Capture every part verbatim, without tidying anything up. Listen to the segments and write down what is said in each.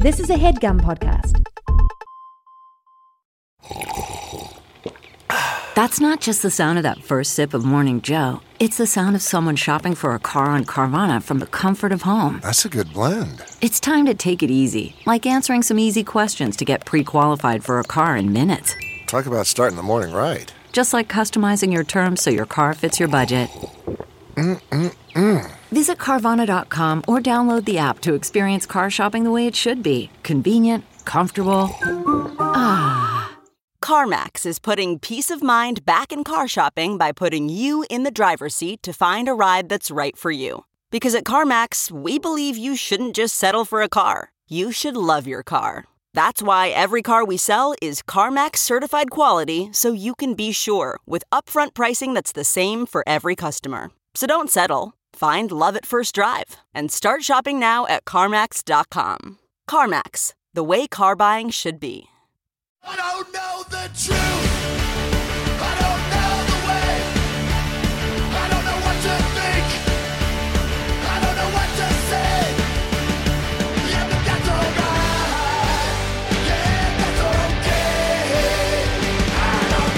This is a HeadGum podcast. That's not just the sound of that first sip of Morning Joe. It's the sound of someone shopping for a car on Carvana from the comfort of home. That's a good blend. It's time to take it easy, like answering some easy questions to get pre-qualified for a car in minutes. Talk about starting the morning right. Just like customizing your terms so your car fits your budget. Mm-mm-mm. Visit Carvana dot com or download the app to experience car shopping the way it should be. Convenient, comfortable. Ah. CarMax is putting peace of mind back in car shopping by putting you in the driver's seat to find a ride that's right for you. Because at CarMax, we believe you shouldn't just settle for a car. You should love your car. That's why every car we sell is CarMax certified quality, so you can be sure with upfront pricing that's the same for every customer. So don't settle. Find love at first drive and start shopping now at CarMax dot com. CarMax, the way car buying should be. I don't know the truth. I don't know the way. I don't know what to think. I don't know what to say. Yeah, but that's alright. Yeah, that's okay. I don't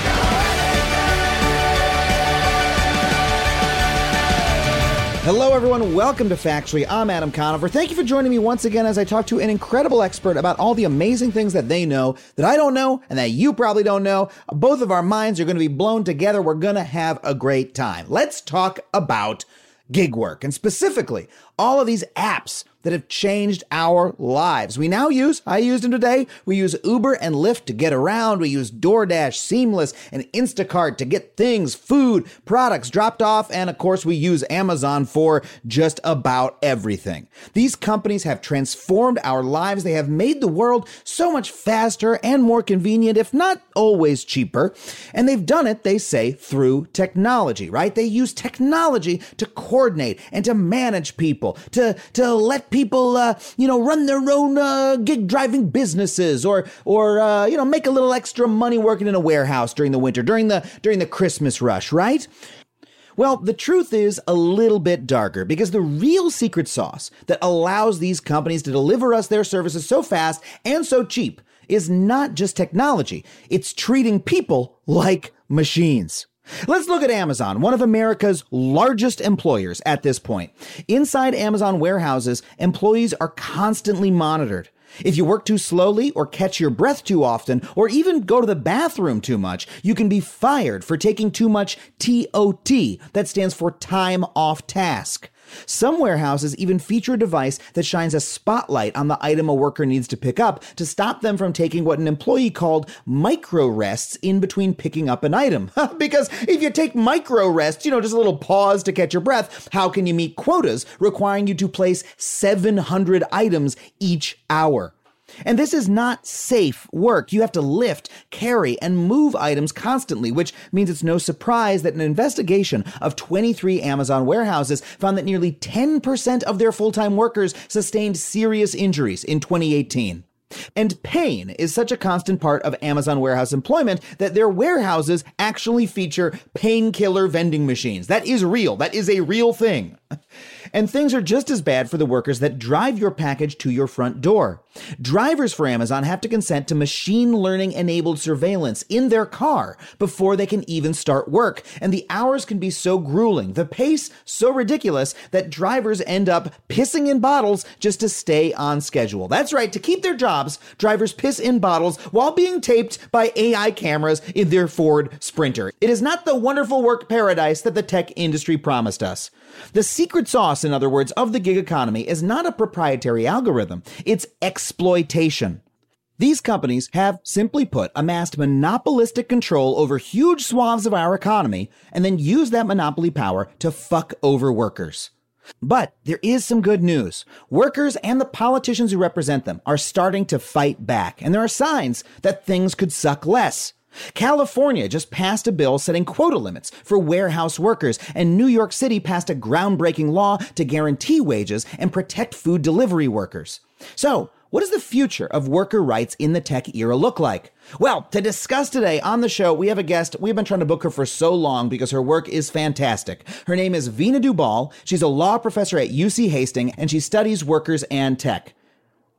know anything. Hello, everyone. Welcome to Factually. I'm Adam Conover. Thank you for joining me once again as I talk to an incredible expert about all the amazing things that they know that I don't know and that you probably don't know. Both of our minds are going to be blown together. We're going to have a great time. Let's talk about gig work, and specifically all of these apps that have changed our lives. We now use, I used them today, we use Uber and Lyft to get around. We use DoorDash, Seamless, and Instacart to get things, food, products dropped off. And of course, we use Amazon for just about everything. These companies have transformed our lives. They have made the world so much faster and more convenient, if not always cheaper. And they've done it, they say, through technology, right? They use technology to coordinate and to manage people, to, to let people, uh, you know, run their own uh, gig driving businesses, or, or uh, you know, make a little extra money working in a warehouse during the winter, during the during the Christmas rush, right? Well, the truth is a little bit darker, because the real secret sauce that allows these companies to deliver us their services so fast and so cheap is not just technology. It's treating people like machines. Let's look at Amazon, one of America's largest employers at this point. Inside Amazon warehouses, employees are constantly monitored. If you work too slowly or catch your breath too often or even go to the bathroom too much, you can be fired for taking too much T O T. That stands for time off task. Some warehouses even feature a device that shines a spotlight on the item a worker needs to pick up to stop them from taking what an employee called micro rests in between picking up an item. Because if you take micro rests, you know, just a little pause to catch your breath, how can you meet quotas requiring you to place seven hundred items each hour? And this is not safe work. You have to lift, carry, and move items constantly, which means it's no surprise that an investigation of twenty-three Amazon warehouses found that nearly ten percent of their full-time workers sustained serious injuries in twenty eighteen. And pain is such a constant part of Amazon warehouse employment that their warehouses actually feature painkiller vending machines. That is real. That is a real thing. And things are just as bad for the workers that drive your package to your front door. Drivers for Amazon have to consent to machine learning enabled surveillance in their car before they can even start work. And the hours can be so grueling, the pace so ridiculous, that drivers end up pissing in bottles just to stay on schedule. That's right, to keep their jobs, drivers piss in bottles while being taped by A I cameras in their Ford Sprinter. It is not the wonderful work paradise that the tech industry promised us. The secret sauce, in other words, of the gig economy is not a proprietary algorithm. It's exploitation. These companies have, simply put, amassed monopolistic control over huge swaths of our economy and then use that monopoly power to fuck over workers. But there is some good news. Workers and the politicians who represent them are starting to fight back, and there are signs that things could suck less. California just passed a bill setting quota limits for warehouse workers, and New York City passed a groundbreaking law to guarantee wages and protect food delivery workers. So, what does the future of worker rights in the tech era look like? Well, to discuss today on the show, we have a guest. We've been trying to book her for so long because her work is fantastic. Her name is Veena Dubal. She's a law professor at U C Hastings, and she studies workers and tech.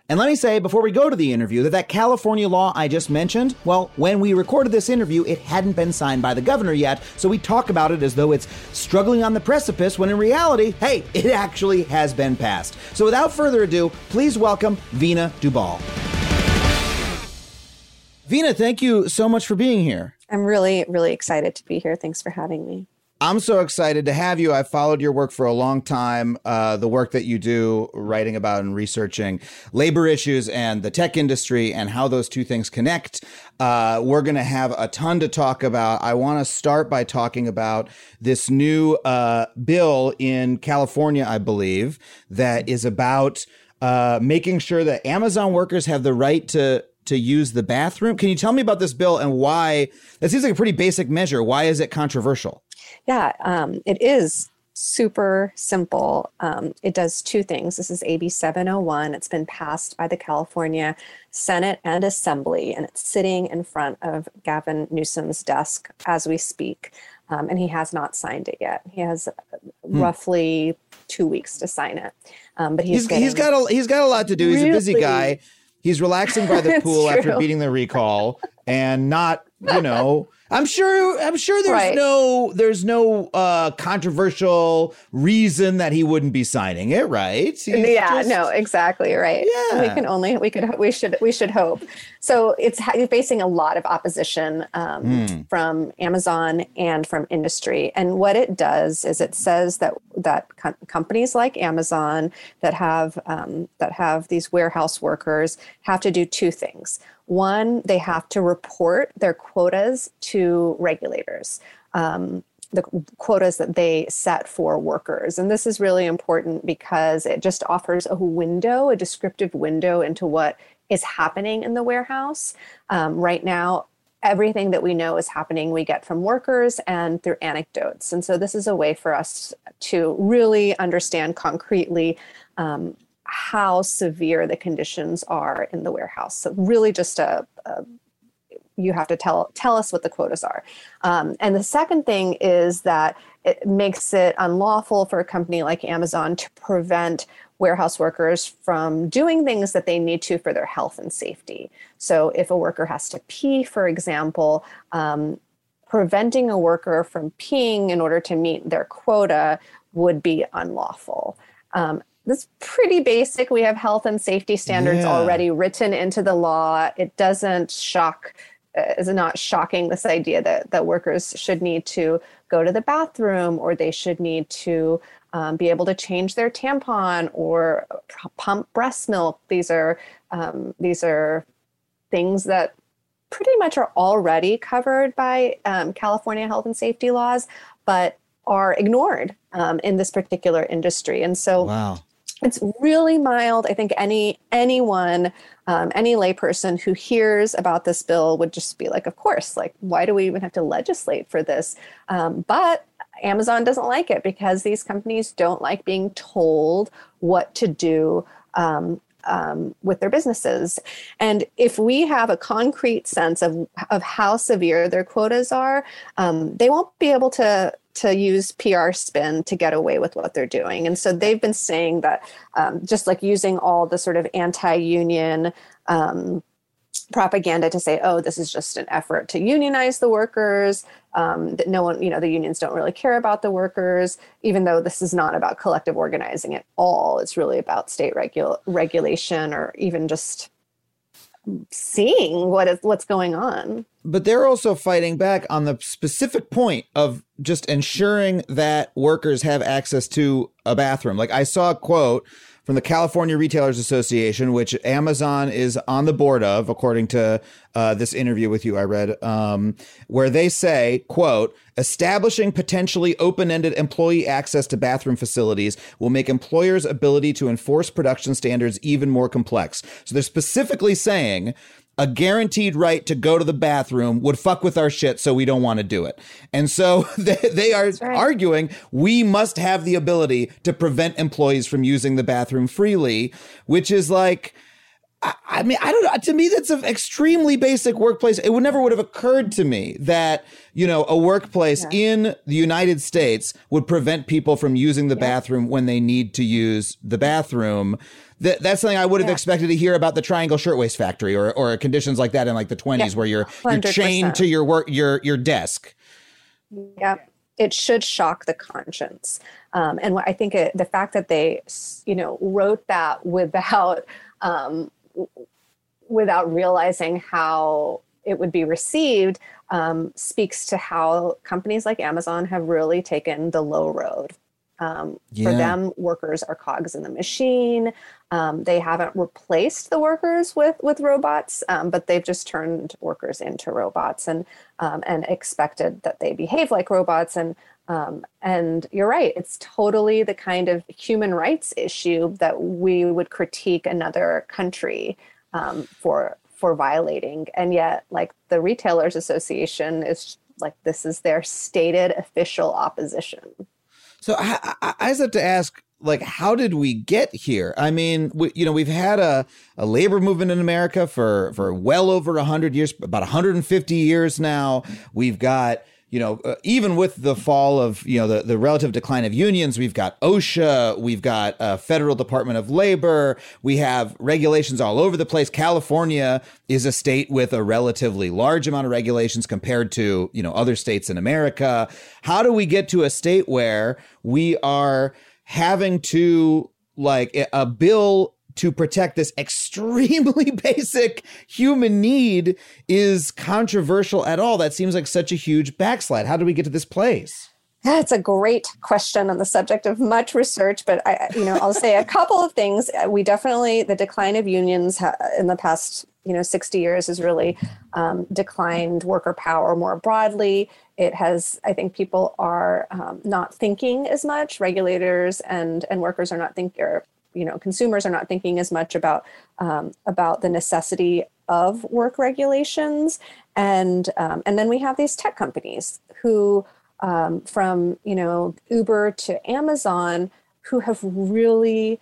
And let me say, before we go to the interview, that that California law I just mentioned, well, when we recorded this interview, it hadn't been signed by the governor yet, so we talk about it as though it's struggling on the precipice, when in reality, hey, it actually has been passed. So without further ado, please welcome Veena Dubal. Veena, thank you so much for being here. I'm really, really excited to be here. Thanks for having me. I'm so excited to have you. I've followed your work for a long time, uh, the work that you do writing about and researching labor issues and the tech industry and how those two things connect. Uh, we're going to have a ton to talk about. I want to start by talking about this new uh, bill in California, I believe, that is about uh, making sure that Amazon workers have the right to to use the bathroom. Can you tell me about this bill and why? That seems like a pretty basic measure. Why is it controversial? Yeah, um, it is super simple. Um, it does two things. This is A B seven oh one. It's been passed by the California Senate and Assembly, and it's sitting in front of Gavin Newsom's desk as we speak. Um, and he has not signed it yet. He has hmm. roughly two weeks to sign it. Um, but he's he's, he's got a he's got a lot to do. He's really, a busy guy. He's relaxing by the pool true. after beating the recall and not, you know, I'm sure I'm sure there's right. no there's no uh, controversial reason that he wouldn't be signing it, right? He's yeah, just, no, exactly right. Yeah. We can only we could we should we should hope. So it's facing a lot of opposition um, mm. from Amazon and from industry. And what it does is it says that that co- companies like Amazon that have um, that have these warehouse workers have to do two things. One, they have to report their quotas to regulators, um, the quotas that they set for workers. And this is really important because it just offers a window, a descriptive window into what is happening in the warehouse. Um, right now, everything that we know is happening, we get from workers and through anecdotes. And so this is a way for us to really understand concretely um, how severe the conditions are in the warehouse. So really just a, a you have to tell tell us what the quotas are. Um, and the second thing is that it makes it unlawful for a company like Amazon to prevent warehouse workers from doing things that they need to for their health and safety. So if a worker has to pee, for example, um, preventing a worker from peeing in order to meet their quota would be unlawful. Um, That's pretty basic. We have health and safety standards yeah. already written into the law. It doesn't shock, uh, is not shocking, this idea that, that workers should need to go to the bathroom or they should need to um, be able to change their tampon or pump breast milk. These are um, these are things that pretty much are already covered by um, California health and safety laws, but are ignored um, in this particular industry. And so wow. It's really mild. I think any anyone, um, any layperson who hears about this bill would just be like, of course, like, why do we even have to legislate for this? Um, but Amazon doesn't like it because these companies don't like being told what to do um, um, with their businesses. And if we have a concrete sense of, of how severe their quotas are, um, they won't be able to to use P R spin to get away with what they're doing. And so they've been saying that um, just like using all the sort of anti-union um, propaganda to say, oh, this is just an effort to unionize the workers, um, that no one, you know, the unions don't really care about the workers, even though this is not about collective organizing at all. It's really about state regu- regulation or even just seeing what is what's going on. But they're also fighting back on the specific point of just ensuring that workers have access to a bathroom. Like I saw a quote from the California Retailers Association, which Amazon is on the board of, according to uh, this interview with you I read, um, where they say, quote, establishing potentially open-ended employee access to bathroom facilities will make employers' ability to enforce production standards even more complex. So they're specifically saying a guaranteed right to go to the bathroom would fuck with our shit, so we don't want to do it. And so they, they are right. arguing we must have the ability to prevent employees from using the bathroom freely, which is like, I, I mean, I don't know. To me, that's an extremely basic workplace. It would never would have occurred to me that, you know, a workplace yeah. in the United States would prevent people from using the yeah. bathroom when they need to use the bathroom. That, that's something I would have yeah. expected to hear about the Triangle Shirtwaist Factory or or conditions like that in like the twenties yeah. where you're one hundred percent. You're chained to your work your your desk. Yeah, it should shock the conscience. Um, and what I think it, the fact that they, you know, wrote that without um, without realizing how it would be received um, speaks to how companies like Amazon have really taken the low road. Um, yeah. For them, workers are cogs in the machine. Um, they haven't replaced the workers with with robots, um, but they've just turned workers into robots and um, and expected that they behave like robots. And um, and you're right, it's totally the kind of human rights issue that we would critique another country um, for for violating. And yet, like the Retailers Association is like, this is their stated official opposition. So I, I, I just have to ask, like, how did we get here? I mean, we, you know, we've had a, a labor movement in America for, for well over one hundred years, about one hundred fifty years now. We've got, you know, uh, even with the fall of, you know, the, the relative decline of unions, we've got OSHA, we've got uh, Federal Department of Labor, we have regulations all over the place. California is a state with a relatively large amount of regulations compared to, you know, other states in America. How do we get to a state where we are having to, like, a bill to protect this extremely basic human need is controversial at all? That seems like such a huge backslide. How do we get to this place? That's a great question on the subject of much research, but I, you know, I'll say a couple of things. We definitely, the decline of unions ha- in the past, you know, sixty years has really um, declined worker power more broadly. It has, I think people are um, not thinking as much. Regulators and and workers are not thinking, or, you know, consumers are not thinking as much about um, about the necessity of work regulations. And um, and then we have these tech companies who, um, from, you know, Uber to Amazon, who have really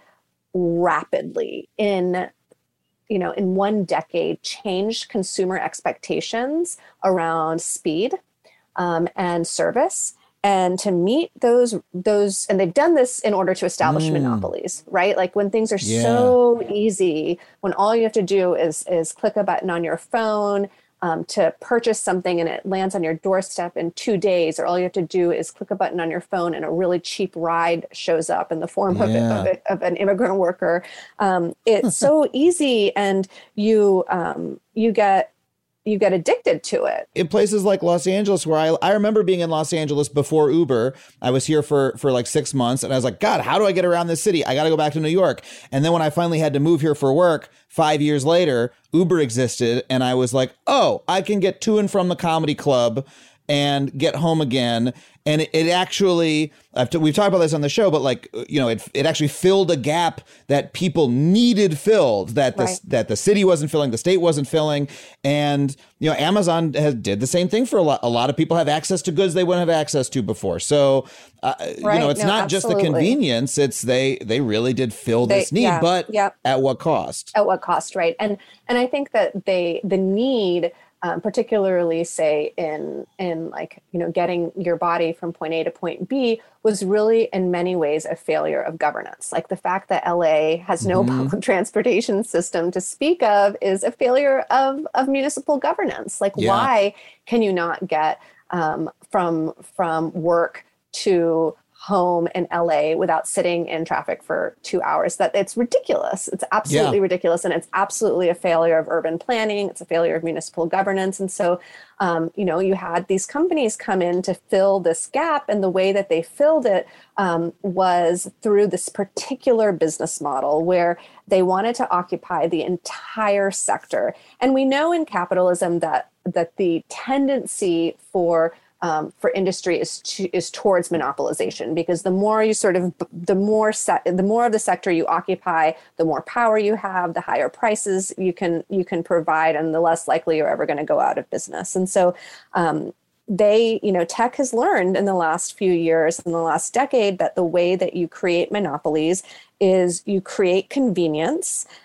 rapidly in, you know, in one decade changed consumer expectations around speed um, and service. And to meet those, those, and they've done this in order to establish mm. monopolies, right? Like when things are yeah. so easy, when all you have to do is is click a button on your phone um, to purchase something and it lands on your doorstep in two days, or all you have to do is click a button on your phone and a really cheap ride shows up in the form yeah. of, it, of, it, of an immigrant worker. Um, it's so easy, and you um, you get you get addicted to it. In places like Los Angeles, where I I remember being in Los Angeles before Uber. I was here for, for like six months and I was like, God, how do I get around this city? I got to go back to New York. And then when I finally had to move here for work, five years later, Uber existed. And I was like, oh, I can get to and from the comedy club and get home again. And it, it actually, I've t- we've talked about this on the show, but like, you know, it it actually filled a gap that people needed filled, that the, right. that the city wasn't filling, the state wasn't filling. And, you know, Amazon has did the same thing for a lot. A lot of people have access to goods they wouldn't have access to before. So, uh, right. you know, it's no, not absolutely. just the convenience. It's they they really did fill they, this need, yeah, but yeah. at what cost? At what cost, right? And and I think that they the need, Um, particularly, say, in in like, you know, getting your body from point A to point B, was really in many ways a failure of governance. Like the fact that L A has no mm-hmm. public transportation system to speak of is a failure of, of municipal governance. Like, yeah. why can you not get um, from from work to home in L A without sitting in traffic for two hours? That it's ridiculous. It's absolutely yeah. ridiculous. And it's absolutely a failure of urban planning. It's a failure of municipal governance. And so, um, you know, you had these companies come in to fill this gap. And the way that they filled it um, was through this particular business model where they wanted to occupy the entire sector. And we know in capitalism that that the tendency for Um, for industry is to, is towards monopolization, because the more you sort of the more se- the more of the sector you occupy, the more power you have, the higher prices you can you can provide, and the less likely you're ever going to go out of business. And so um, they, you know, tech has learned in the last few years, in the last decade, that the way that you create monopolies is you create convenience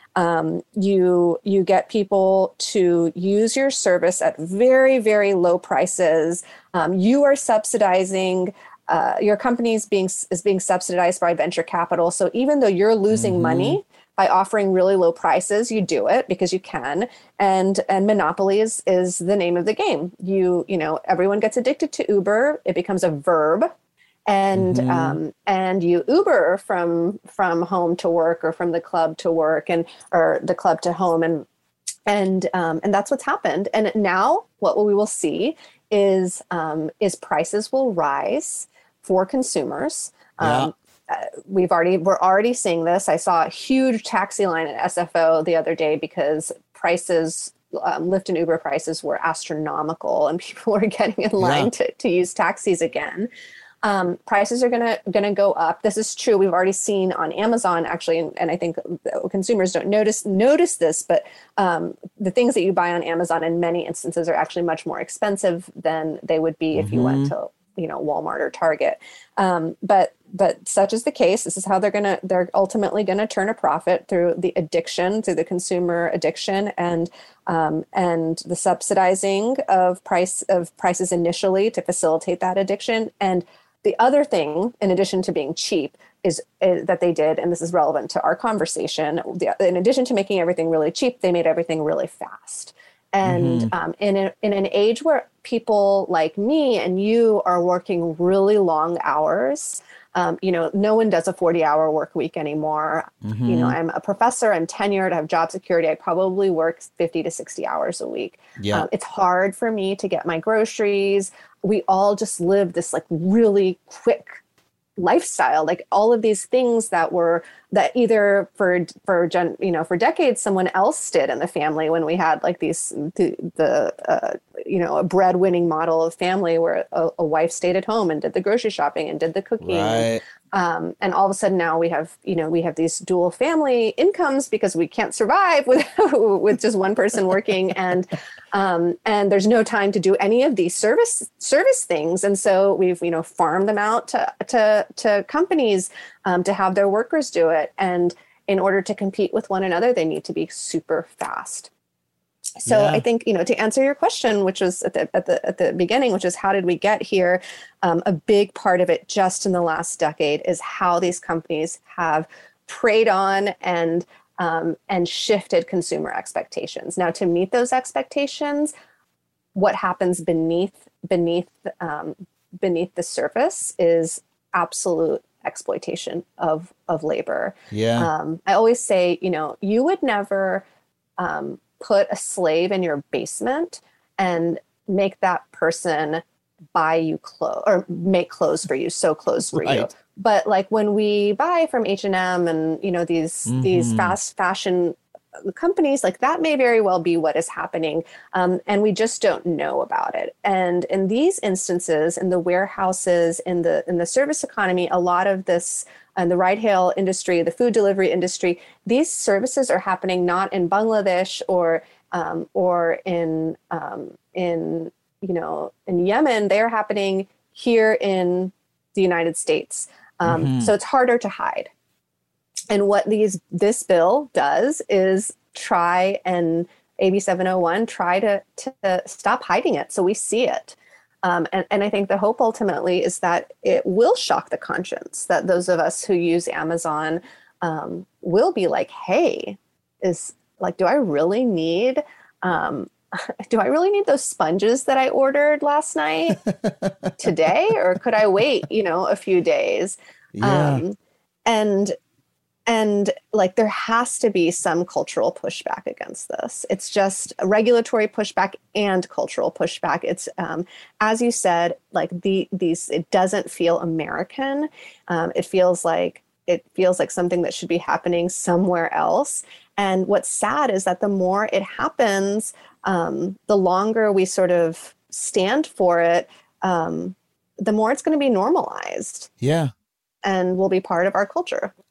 Um, you you get people to use your service at very, very low prices. Um, you are subsidizing. Uh, your company is being is being subsidized by venture capital. So even though you're losing mm-hmm. money by offering really low prices, you do it because you can. And and monopoly is is the name of the game. You you know everyone gets addicted to Uber. It becomes a verb. And mm-hmm. um, and you Uber from from home to work or from the club to work and or the club to home and and um, and that's what's happened. And now what we will see is um, is prices will rise for consumers. Yeah. Um, uh, we've already we're already seeing this. I saw a huge taxi line at S F O the other day because prices. Um, Lyft and Uber prices were astronomical, and people were getting in line yeah. to to use taxis again. Um, prices are gonna gonna go up. This is true. We've already seen on Amazon actually, and, and I think consumers don't notice notice this, but um, the things that you buy on Amazon in many instances are actually much more expensive than they would be mm-hmm. if you went to you know Walmart or Target. Um, but but such is the case. This is how they're gonna they're ultimately gonna turn a profit through the addiction, through the consumer addiction, and um, and the subsidizing of price of prices initially to facilitate that addiction. And the other thing, in addition to being cheap, is, is that they did, and this is relevant to our conversation, the, in addition to making everything really cheap, they made everything really fast. And mm-hmm. um, in, a, in an age where people like me and you are working really long hours, um, you know, no one does a forty-hour work week anymore. Mm-hmm. You know, I'm a professor, I'm tenured, I have job security. I probably work fifty to sixty hours a week. Yeah. Um, it's hard for me to get my groceries. We all just live this like really quick lifestyle, like all of these things that were that either for for gen, you know for decades someone else did in the family when we had like these the, the uh, you know a breadwinning model of family where a, a wife stayed at home and did the grocery shopping and did the cooking. Right. Um, and all of a sudden now we have, you know, we have these dual family incomes because we can't survive with with just one person working, and um, and there's no time to do any of these service service things. And so we've, you know, farmed them out to to to companies um, to have their workers do it. And in order to compete with one another, they need to be super fast. So yeah. I think, you know, to answer your question, which was at the, at the, at the beginning, which is how did we get here? Um, a big part of it just in the last decade is how these companies have preyed on and, um, and shifted consumer expectations. Now, to meet those expectations, what happens beneath, beneath, um, beneath the surface is absolute exploitation of, of labor. Yeah. Um, I always say, you know, you would never, um, put a slave in your basement and make that person buy you clothes or make clothes for you, sew clothes for right. you. But like when we buy from H and M and, you know, these, mm-hmm. these fast fashion companies, like that may very well be what is happening. Um, and we just don't know about it. And in these instances, in the warehouses, in the, in the service economy, a lot of this and the ride-hail industry, the food delivery industry, these services are happening not in Bangladesh or um, or in um, in you know in Yemen. They're happening here in the United States. Um, mm-hmm. So it's harder to hide. And what these this bill does is try and A B seven oh one try to to stop hiding it, so we see it. Um, and, and I think the hope ultimately is that it will shock the conscience, that those of us who use Amazon um, will be like, hey, is like, do I really need, um, do I really need those sponges that I ordered last night today? Or could I wait, you know, a few days? Yeah. Um, and And like there has to be some cultural pushback against this. It's just a regulatory pushback and cultural pushback. It's um, as you said, like the these. It doesn't feel American. Um, it feels like it feels like something that should be happening somewhere else. And what's sad is that the more it happens, um, the longer we sort of stand for it, um, the more it's going to be normalized. Yeah, and will be part of our culture.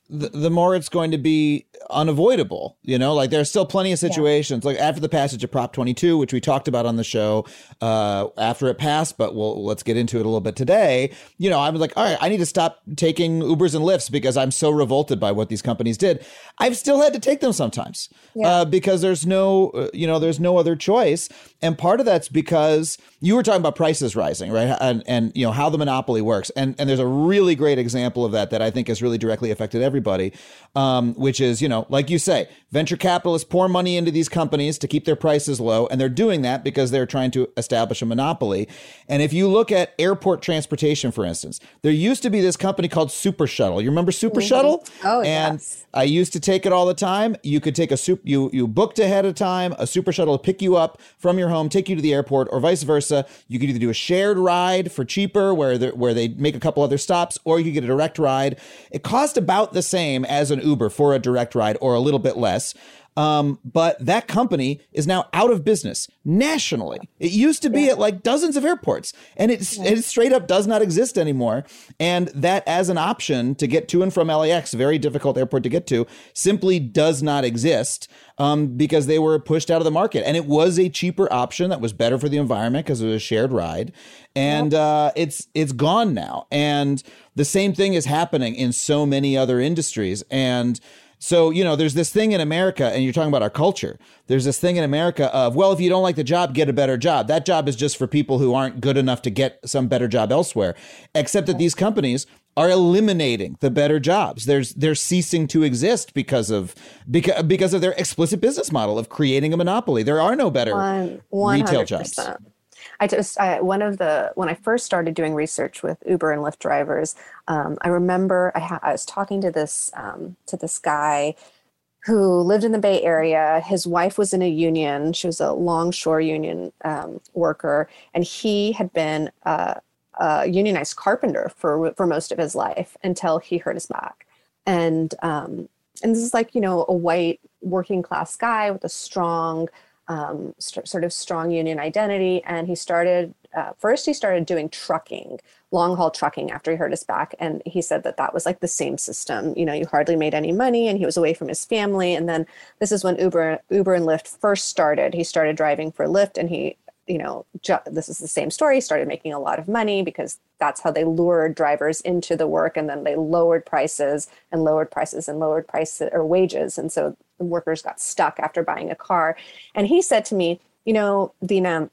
the, the more it's going to be unavoidable. You know, like there's still plenty of situations yeah. like after the passage of Prop twenty-two, which we talked about on the show uh, after it passed, but we'll let's get into it a little bit today. You know, I was like, all right, I need to stop taking Ubers and Lyfts because I'm so revolted by what these companies did. I've still had to take them sometimes yeah. uh, because there's no, uh, you know, there's no other choice. And part of that's because you were talking about prices rising, right? And, and you know, how the monopoly works. And, and there's a really great example of that that I think has really directly affected everybody, um, which is, you know, like you say, venture capitalists pour money into these companies to keep their prices low. And they're doing that because they're trying to establish a monopoly. And if you look at airport transportation, for instance, there used to be this company called Super Shuttle. You remember Super mm-hmm. Shuttle? Oh, and yes. I used to take it all the time. You could take a soup, you you booked ahead of time, a Super Shuttle will pick you up from your home, take you to the airport, or vice versa. You could either do a shared ride for cheaper where where they make a couple other stops, or you could get a direct ride. It cost about the same as an Uber for a direct ride, or a little bit less. Um, but that company is now out of business nationally. It used to be yeah. at like dozens of airports, and it's, yeah. it straight up does not exist anymore. And that as an option to get to and from L A X, very difficult airport to get to, simply does not exist um, because they were pushed out of the market. And it was a cheaper option that was better for the environment because it was a shared ride. And yeah. uh, it's it's gone now. And the same thing is happening in so many other industries. And so, you know, there's this thing in America, and you're talking about our culture. There's this thing in America of, well, if you don't like the job, get a better job. That job is just for people who aren't good enough to get some better job elsewhere, except that these companies are eliminating the better jobs. There's they're ceasing to exist because of because, because of their explicit business model of creating a monopoly. There are no better One, retail jobs. I just, I, one of the, when I first started doing research with Uber and Lyft drivers, um, I remember I, ha- I was talking to this, um, to this guy who lived in the Bay Area. His wife was in a union. She was a longshore union um, worker, and he had been uh, a unionized carpenter for, for most of his life until he hurt his back. And, um, and this is like, you know, a white working class guy with a strong, Um, st- sort of strong union identity. And he started, uh, first he started doing trucking, long haul trucking after he hurt his back. And he said that that was like the same system. You know, you hardly made any money, and he was away from his family. And then this is when Uber, Uber and Lyft first started. He started driving for Lyft, and he, you know, ju- this is the same story. He started making a lot of money because that's how they lured drivers into the work. And then they lowered prices and lowered prices and lowered prices or wages. And so the workers got stuck after buying a car. And he said to me, you know, Dina,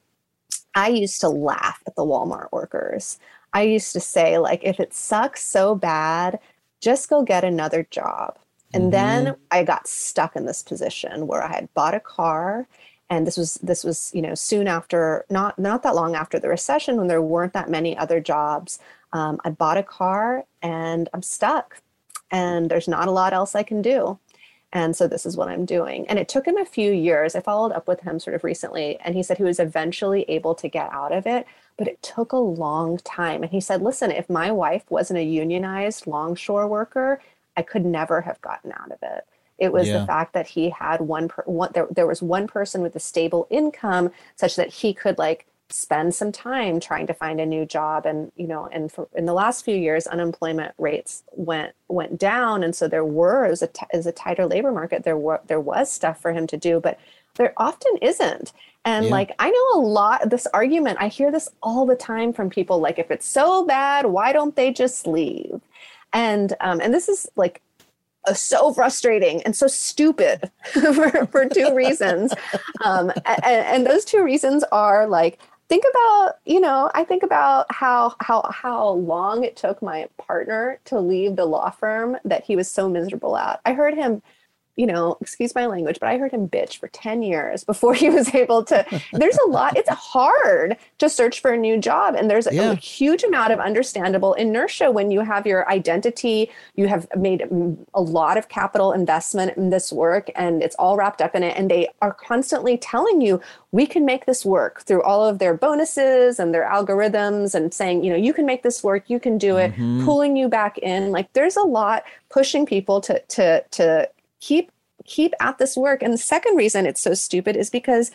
I used to laugh at the Walmart workers. I used to say, like, if it sucks so bad, just go get another job. And mm-hmm. then I got stuck in this position where I had bought a car. And this was, this was, you know, soon after, not, not that long after the recession, when there weren't that many other jobs. Um, I bought a car and I'm stuck, and there's not a lot else I can do. And so this is what I'm doing. And it took him a few years. I followed up with him sort of recently, and he said he was eventually able to get out of it, but it took a long time. And he said, listen, if my wife wasn't a unionized longshore worker, I could never have gotten out of it. It was yeah. the fact that he had one, per, one there, there was one person with a stable income such that he could like spend some time trying to find a new job. And, you know, and for, in the last few years, unemployment rates went, went down. And so there were, as a, t- as a tighter labor market, there were, there was stuff for him to do, but there often isn't. And yeah. like, I know a lot of this argument, I hear this all the time from people, like, if it's so bad, why don't they just leave? And, um, and this is like, Uh, so frustrating and so stupid for, for two reasons. Um, and, and those two reasons are like, think about, you know, I think about how, how, how long it took my partner to leave the law firm that he was so miserable at. I heard him, you know, excuse my language, but I heard him bitch for ten years before he was able to, there's a lot, it's hard to search for a new job. And there's yeah. a huge amount of understandable inertia when you have your identity, you have made a lot of capital investment in this work, and it's all wrapped up in it. And they are constantly telling you, we can make this work through all of their bonuses and their algorithms, and saying, you know, you can make this work, you can do it, mm-hmm. pulling you back in. Like, there's a lot pushing people to, to, to, keep keep at this work. And the second reason it's so stupid is because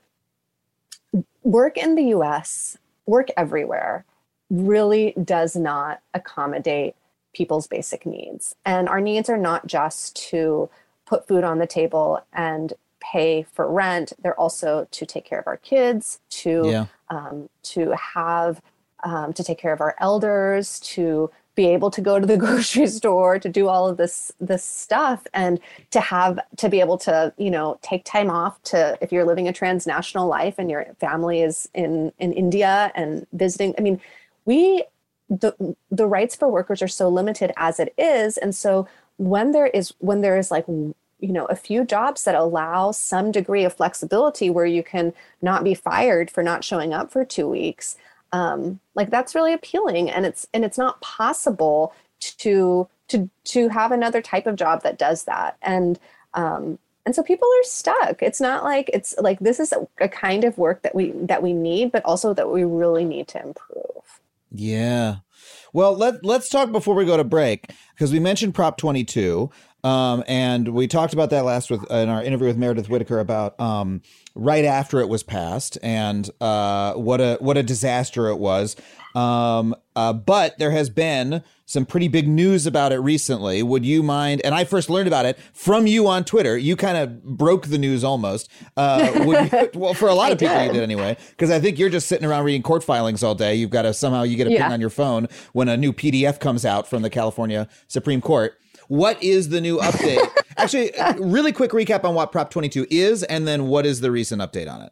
work in the U S, work everywhere, really does not accommodate people's basic needs. And our needs are not just to put food on the table and pay for rent. They're also to take care of our kids, to Yeah. um, to have um, to take care of our elders, to be able to go to the grocery store, to do all of this this stuff, and to have to be able to, you know, take time off to, if you're living a transnational life and your family is in in India and visiting. I mean, we the the rights for workers are so limited as it is, and so when there is when there is like, you know, a few jobs that allow some degree of flexibility where you can not be fired for not showing up for two weeks. Um, like that's really appealing, and it's and it's not possible to to to have another type of job that does that, and um, and so people are stuck. It's not like it's like this is a, a kind of work that we that we need, but also that we really need to improve. Yeah. Well, let let's talk before we go to break, because we mentioned Prop twenty-two. Um, and we talked about that last with in our interview with Meredith Whitaker about um, right after it was passed, and uh, what a what a disaster it was. Um, uh, but there has been some pretty big news about it recently. Would you mind? And I first learned about it from you on Twitter. You kind of broke the news almost. Uh, would you, well, for a lot of people, did. you did anyway, because I think you're just sitting around reading court filings all day. You've got to somehow you get a Yeah. ping on your phone when a new P D F comes out from the California Supreme Court. What is the new update? Actually, really quick recap on what Prop twenty-two is, and then what is the recent update on it?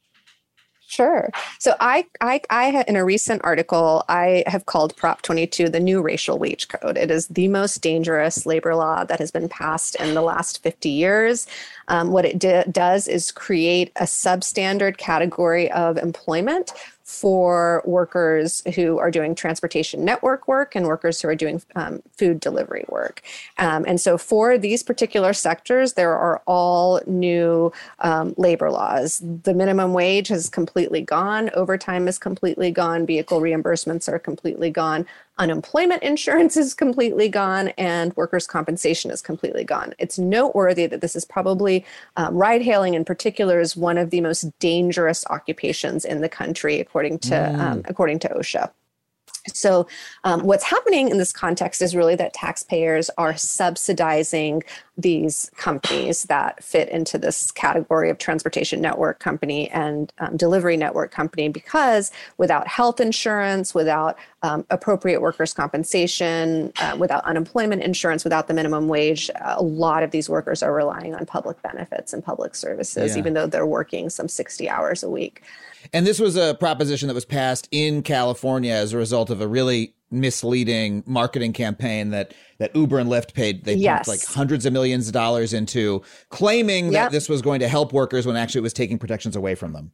Sure. So I, I, I had, in a recent article, I have called Prop twenty-two the new racial wage code. It is the most dangerous labor law that has been passed in the last fifty years. Um, what it d- does is create a substandard category of employment for workers who are doing transportation network work and workers who are doing um, food delivery work. Um, and so for these particular sectors, there are all new um, labor laws. The minimum wage has completely gone. Overtime is completely gone. Vehicle reimbursements are completely gone. Unemployment insurance is completely gone, and workers' compensation is completely gone. It's noteworthy that this is probably, um, ride hailing in particular is one of the most dangerous occupations in the country, according to mm. um, according to OSHA. So um, what's happening in this context is really that taxpayers are subsidizing these companies that fit into this category of transportation network company and um, delivery network company, because without health insurance, without um, appropriate workers' compensation, uh, without unemployment insurance, without the minimum wage, a lot of these workers are relying on public benefits and public services, yeah. even though they're working some sixty hours a week. And this was a proposition that was passed in California as a result of a really misleading marketing campaign that that Uber and Lyft paid. They yes. pumped like hundreds of millions of dollars into, claiming yep. that this was going to help workers when actually it was taking protections away from them.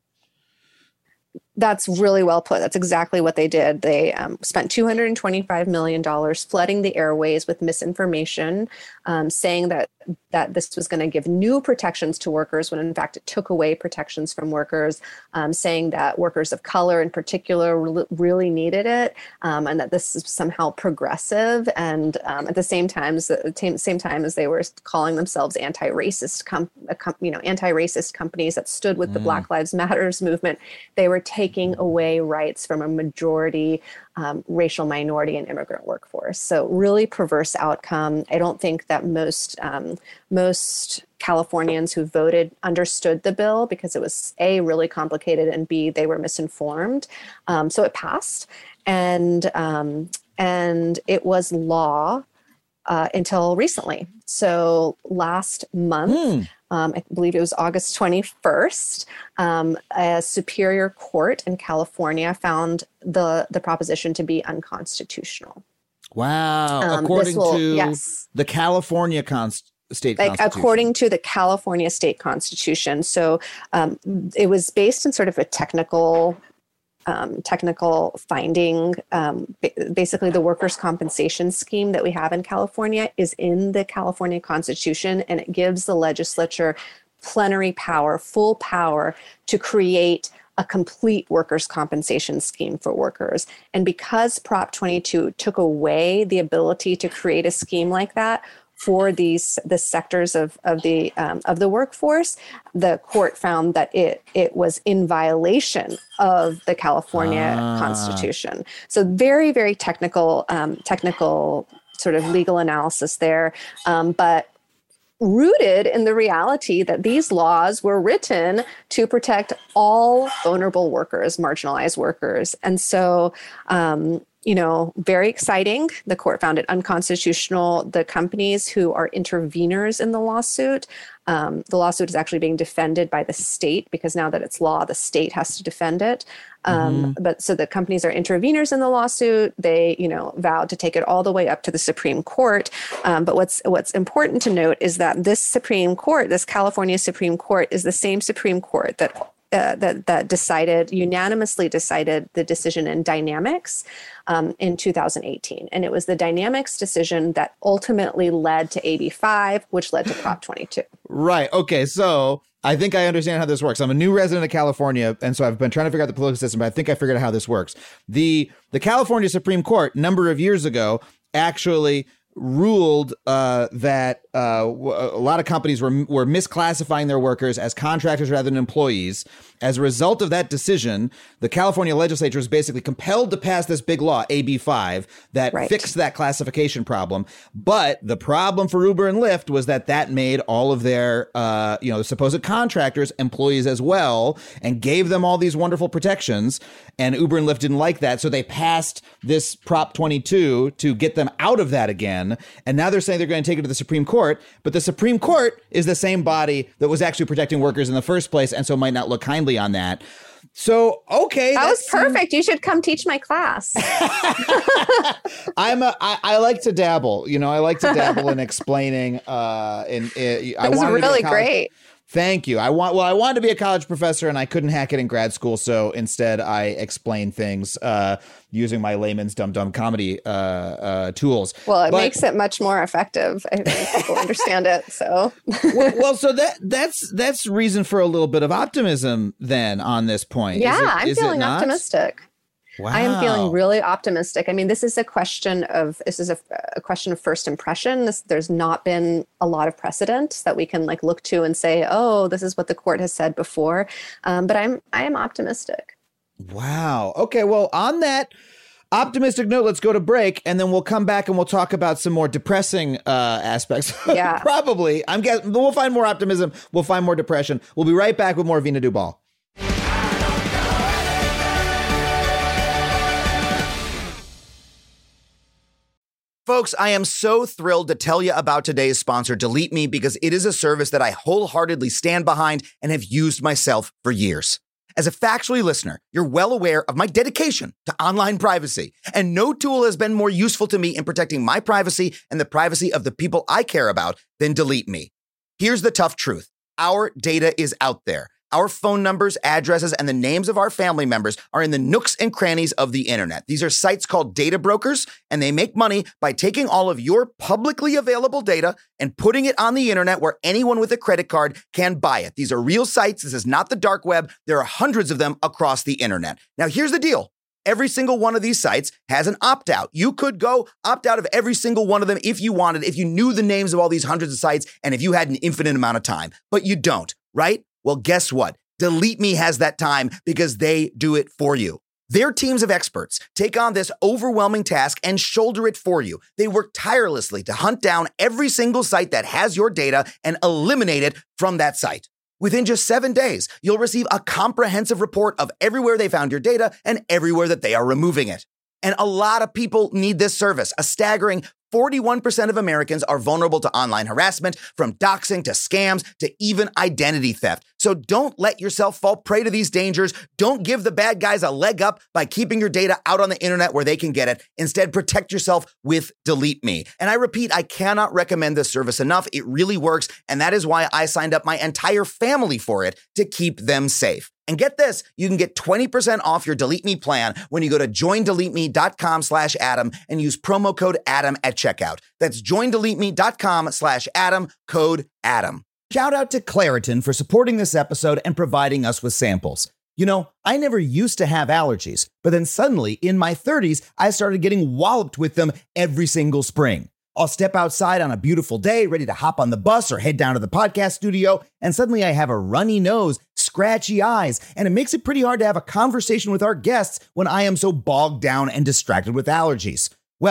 That's really well put. That's exactly what they did. They um, spent two hundred twenty-five million dollars flooding the airways with misinformation, um, saying that that this was going to give new protections to workers when in fact it took away protections from workers, um, saying that workers of color in particular re- really needed it, um, and that this is somehow progressive. And um, at the same time, at the same time as they were calling themselves anti-racist, com- com- you know, anti-racist companies that stood with mm. the Black Lives Matters movement, they were taking away rights from a majority um, racial minority and immigrant workforce. So really perverse outcome. I don't think that most um, most Californians who voted understood the bill, because it was A, really complicated, and B, they were misinformed. Um, so it passed, and um, and it was law uh, until recently. So last month, mm. um, I believe it was August twenty-first, um, a superior court in California found the the proposition to be unconstitutional. Wow! Um, according will, to yes. the California Const- state like constitution. According to the California state constitution. So um, it was based in sort of a technical. Um, technical finding. Um, ba- basically, the workers' compensation scheme that we have in California is in the California Constitution, and it gives the legislature plenary power, full power to create a complete workers' compensation scheme for workers. And because Prop twenty-two took away the ability to create a scheme like that for these the sectors of of the um, of the workforce, the court found that it it was in violation of the California ah. Constitution. So very very technical um, technical sort of legal analysis there. Um, but rooted in the reality that these laws were written to protect all vulnerable workers, marginalized workers. And so, um, you know, very exciting. The court found it unconstitutional. The companies who are interveners in the lawsuit, um, the lawsuit is actually being defended by the state because now that it's law, the state has to defend it. Um, mm-hmm. But so the companies are interveners in the lawsuit. They, you know, vowed to take it all the way up to the Supreme Court. Um, but what's what's important to note is that this Supreme Court, this California Supreme Court, is the same Supreme Court that uh, that that decided unanimously decided the decision in Dynamics um, in two thousand eighteen, and it was the Dynamics decision that ultimately led to A B five, which led to Prop twenty-two. Right. Okay. So I think I understand how this works. I'm a new resident of California, and so I've been trying to figure out the political system, but I think I figured out how this works. The the California Supreme Court, a number of years ago, actually ruled uh, that uh, w- a lot of companies were were misclassifying their workers as contractors rather than employees. As a result of that decision, the California legislature was basically compelled to pass this big law, A B five, that right. fixed that classification problem. But the problem for Uber and Lyft was that that made all of their, uh, you know, supposed contractors employees as well, and gave them all these wonderful protections. And Uber and Lyft didn't like that, so they passed this Prop twenty-two to get them out of that again. And now they're saying they're going to take it to the Supreme Court, but the Supreme Court is the same body that was actually protecting workers in the first place, and so might not look kindly on that. So, okay. That, that was seems... perfect. You should come teach my class. I'm a, I, I like to dabble, you know, I like to dabble in explaining. Uh, in, in, I was really great. Thank you. I want, well, I wanted to be a college professor and I couldn't hack it in grad school. So instead I explain things uh, using my layman's dumb, dumb comedy uh, uh, tools. Well, it but, makes it much more effective. I think people understand it. So, well, well, so that that's that's reason for a little bit of optimism then on this point. Yeah, is it, I'm is feeling optimistic. Wow. I am feeling really optimistic. I mean, this is a question of this is a, a question of first impression. This, there's not been a lot of precedent that we can like look to and say, oh, this is what the court has said before. Um, but I'm I am optimistic. Wow. Okay. Well, on that optimistic note, let's go to break, and then we'll come back and we'll talk about some more depressing uh, aspects. Yeah, probably. I'm guessing we'll find more optimism. We'll find more depression. We'll be right back with more Veena Dubal. Folks, I am so thrilled to tell you about today's sponsor, Delete Me, because it is a service that I wholeheartedly stand behind and have used myself for years. As a Factually listener, you're well aware of my dedication to online privacy, and no tool has been more useful to me in protecting my privacy and the privacy of the people I care about than Delete Me. Here's the tough truth. Our data is out there. Our phone numbers, addresses, and the names of our family members are in the nooks and crannies of the internet. These are sites called data brokers, and they make money by taking all of your publicly available data and putting it on the internet where anyone with a credit card can buy it. These are real sites. This is not the dark web. There are hundreds of them across the internet. Now, here's the deal. Every single one of these sites has an opt-out. You could go opt out of every single one of them if you wanted, if you knew the names of all these hundreds of sites, and if you had an infinite amount of time. But you don't, right? Well, guess what? Delete Me has that time because they do it for you. Their teams of experts take on this overwhelming task and shoulder it for you. They work tirelessly to hunt down every single site that has your data and eliminate it from that site. Within just seven days, you'll receive a comprehensive report of everywhere they found your data and everywhere that they are removing it. And a lot of people need this service. A staggering forty-one percent of Americans are vulnerable to online harassment, from doxing to scams to even identity theft. So don't let yourself fall prey to these dangers. Don't give the bad guys a leg up by keeping your data out on the internet where they can get it. Instead, protect yourself with Delete Me. And I repeat, I cannot recommend this service enough. It really works. And that is why I signed up my entire family for it, to keep them safe. And get this, you can get twenty percent off your Delete Me plan when you go to joindeleteme.com slash Adam and use promo code Adam at checkout. That's joindeleteme.com slash Adam, code Adam. Shout out to Claritin for supporting this episode and providing us with samples. You know, I never used to have allergies, but then suddenly in my thirties, I started getting walloped with them every single spring. I'll step outside on a beautiful day, ready to hop on the bus or head down to the podcast studio, and suddenly I have a runny nose, scratchy eyes, and it makes it pretty hard to have a conversation with our guests when I am so bogged down and distracted with allergies. Well,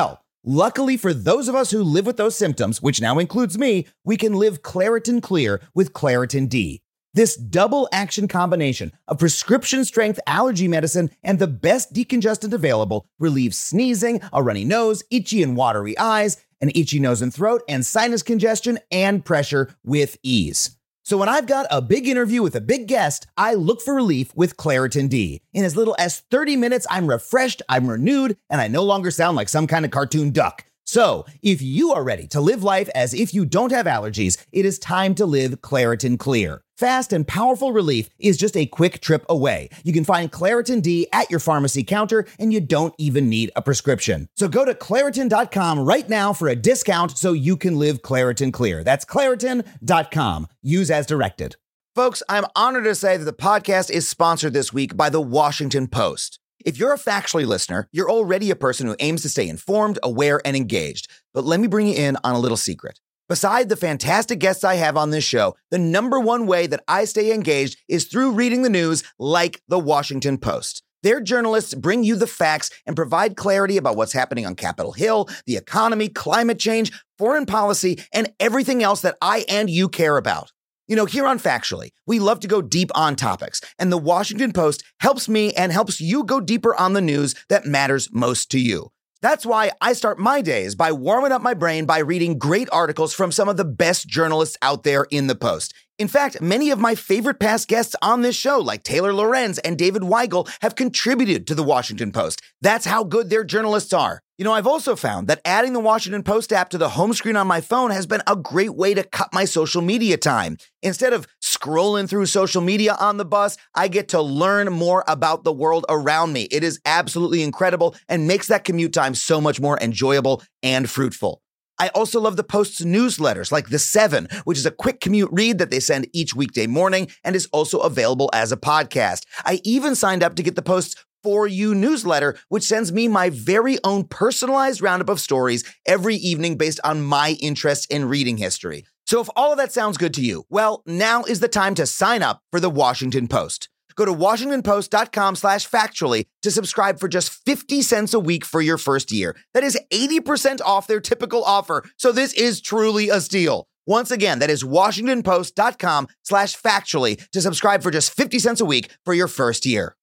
Luckily for those of us who live with those symptoms, which now includes me, we can live Claritin Clear with Claritin D. This double action combination of prescription strength allergy medicine and the best decongestant available relieves sneezing, a runny nose, itchy and watery eyes, an itchy nose and throat, and sinus congestion and pressure with ease. So when I've got a big interview with a big guest, I look for relief with Claritin D. In as little as thirty minutes, I'm refreshed, I'm renewed, and I no longer sound like some kind of cartoon duck. So, if you are ready to live life as if you don't have allergies, it is time to live Claritin Clear. Fast and powerful relief is just a quick trip away. You can find Claritin D at your pharmacy counter, and you don't even need a prescription. So go to Claritin dot com right now for a discount so you can live Claritin Clear. That's Claritin dot com. Use as directed. Folks, I'm honored to say that the podcast is sponsored this week by The Washington Post. If you're a Factually listener, you're already a person who aims to stay informed, aware, and engaged. But let me bring you in on a little secret. Beside the fantastic guests I have on this show, the number one way that I stay engaged is through reading the news like The Washington Post. Their journalists bring you the facts and provide clarity about what's happening on Capitol Hill, the economy, climate change, foreign policy, and everything else that I and you care about. You know, here on Factually, we love to go deep on topics, and The Washington Post helps me and helps you go deeper on the news that matters most to you. That's why I start my days by warming up my brain by reading great articles from some of the best journalists out there in the Post. In fact, many of my favorite past guests on this show, like Taylor Lorenz and David Weigel, have contributed to The Washington Post. That's how good their journalists are. You know, I've also found that adding the Washington Post app to the home screen on my phone has been a great way to cut my social media time. Instead of scrolling through social media on the bus, I get to learn more about the world around me. It is absolutely incredible and makes that commute time so much more enjoyable and fruitful. I also love the Post's newsletters like The Seven, which is a quick commute read that they send each weekday morning and is also available as a podcast. I even signed up to get the Post's For You newsletter, which sends me my very own personalized roundup of stories every evening based on my interests in reading history. So if all of that sounds good to you, well, now is the time to sign up for the Washington Post. Go to washington post dot com slash factually to subscribe for just fifty cents a week for your first year. That is eighty percent off their typical offer, so this is truly a steal. Once again, that is washington post dot com slash factually to subscribe for just fifty cents a week for your first year.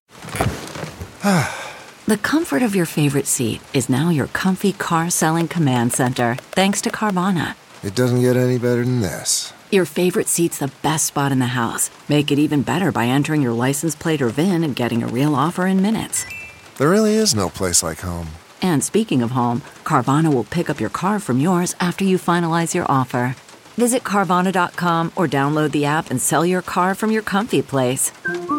The comfort of your favorite seat is now your comfy car selling command center, thanks to Carvana. It doesn't get any better than this. Your favorite seat's the best spot in the house. Make it even better by entering your license plate or V I N and getting a real offer in minutes. There really is no place like home. And speaking of home, Carvana will pick up your car from yours after you finalize your offer. Visit Carvana dot com or download the app and sell your car from your comfy place.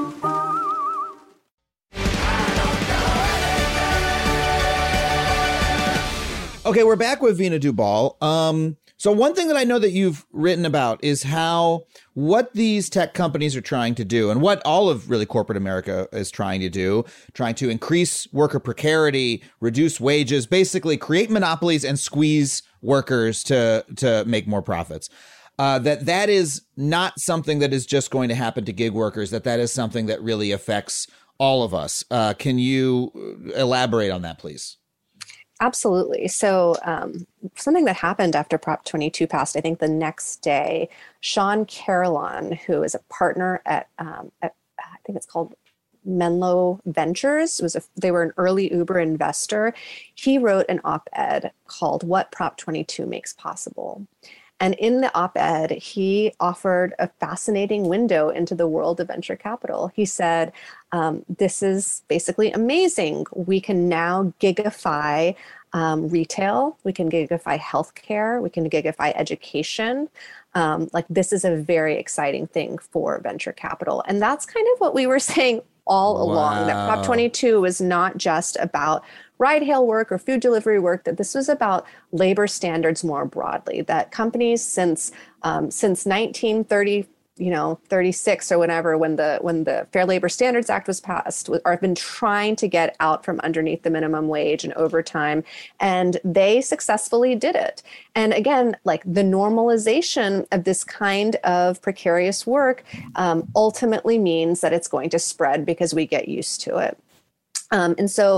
Okay, we're back with Veena Dubal. Um, so one thing that I know that you've written about is how what these tech companies are trying to do, and what all of really corporate America is trying to do, trying to increase worker precarity, reduce wages, basically create monopolies and squeeze workers to to make more profits. Uh, that that is not something that is just going to happen to gig workers, that that is something that really affects all of us. Uh, can you elaborate on that, please? Absolutely. So um, something that happened after Prop twenty-two passed, I think the next day, Sean Carillon, who is a partner at, um, at I think it's called Menlo Ventures, it was a, they were an early Uber investor. He wrote an op-ed called What Prop twenty-two Makes Possible. And in the op-ed, he offered a fascinating window into the world of venture capital. He said, um, this is basically amazing. We can now gigify um, retail. We can gigify healthcare. We can gigify education. Um, like this is a very exciting thing for venture capital. And that's kind of what we were saying all Wow. along, that Prop twenty-two was not just about ride-hail work or food delivery work, that this was about labor standards more broadly, that companies since um, since nineteen thirty, you know, thirty-six or whenever, when the when the Fair Labor Standards Act was passed, are been trying to get out from underneath the minimum wage and overtime, and they successfully did it. And again, like the normalization of this kind of precarious work um, ultimately means that it's going to spread because we get used to it. Um, and so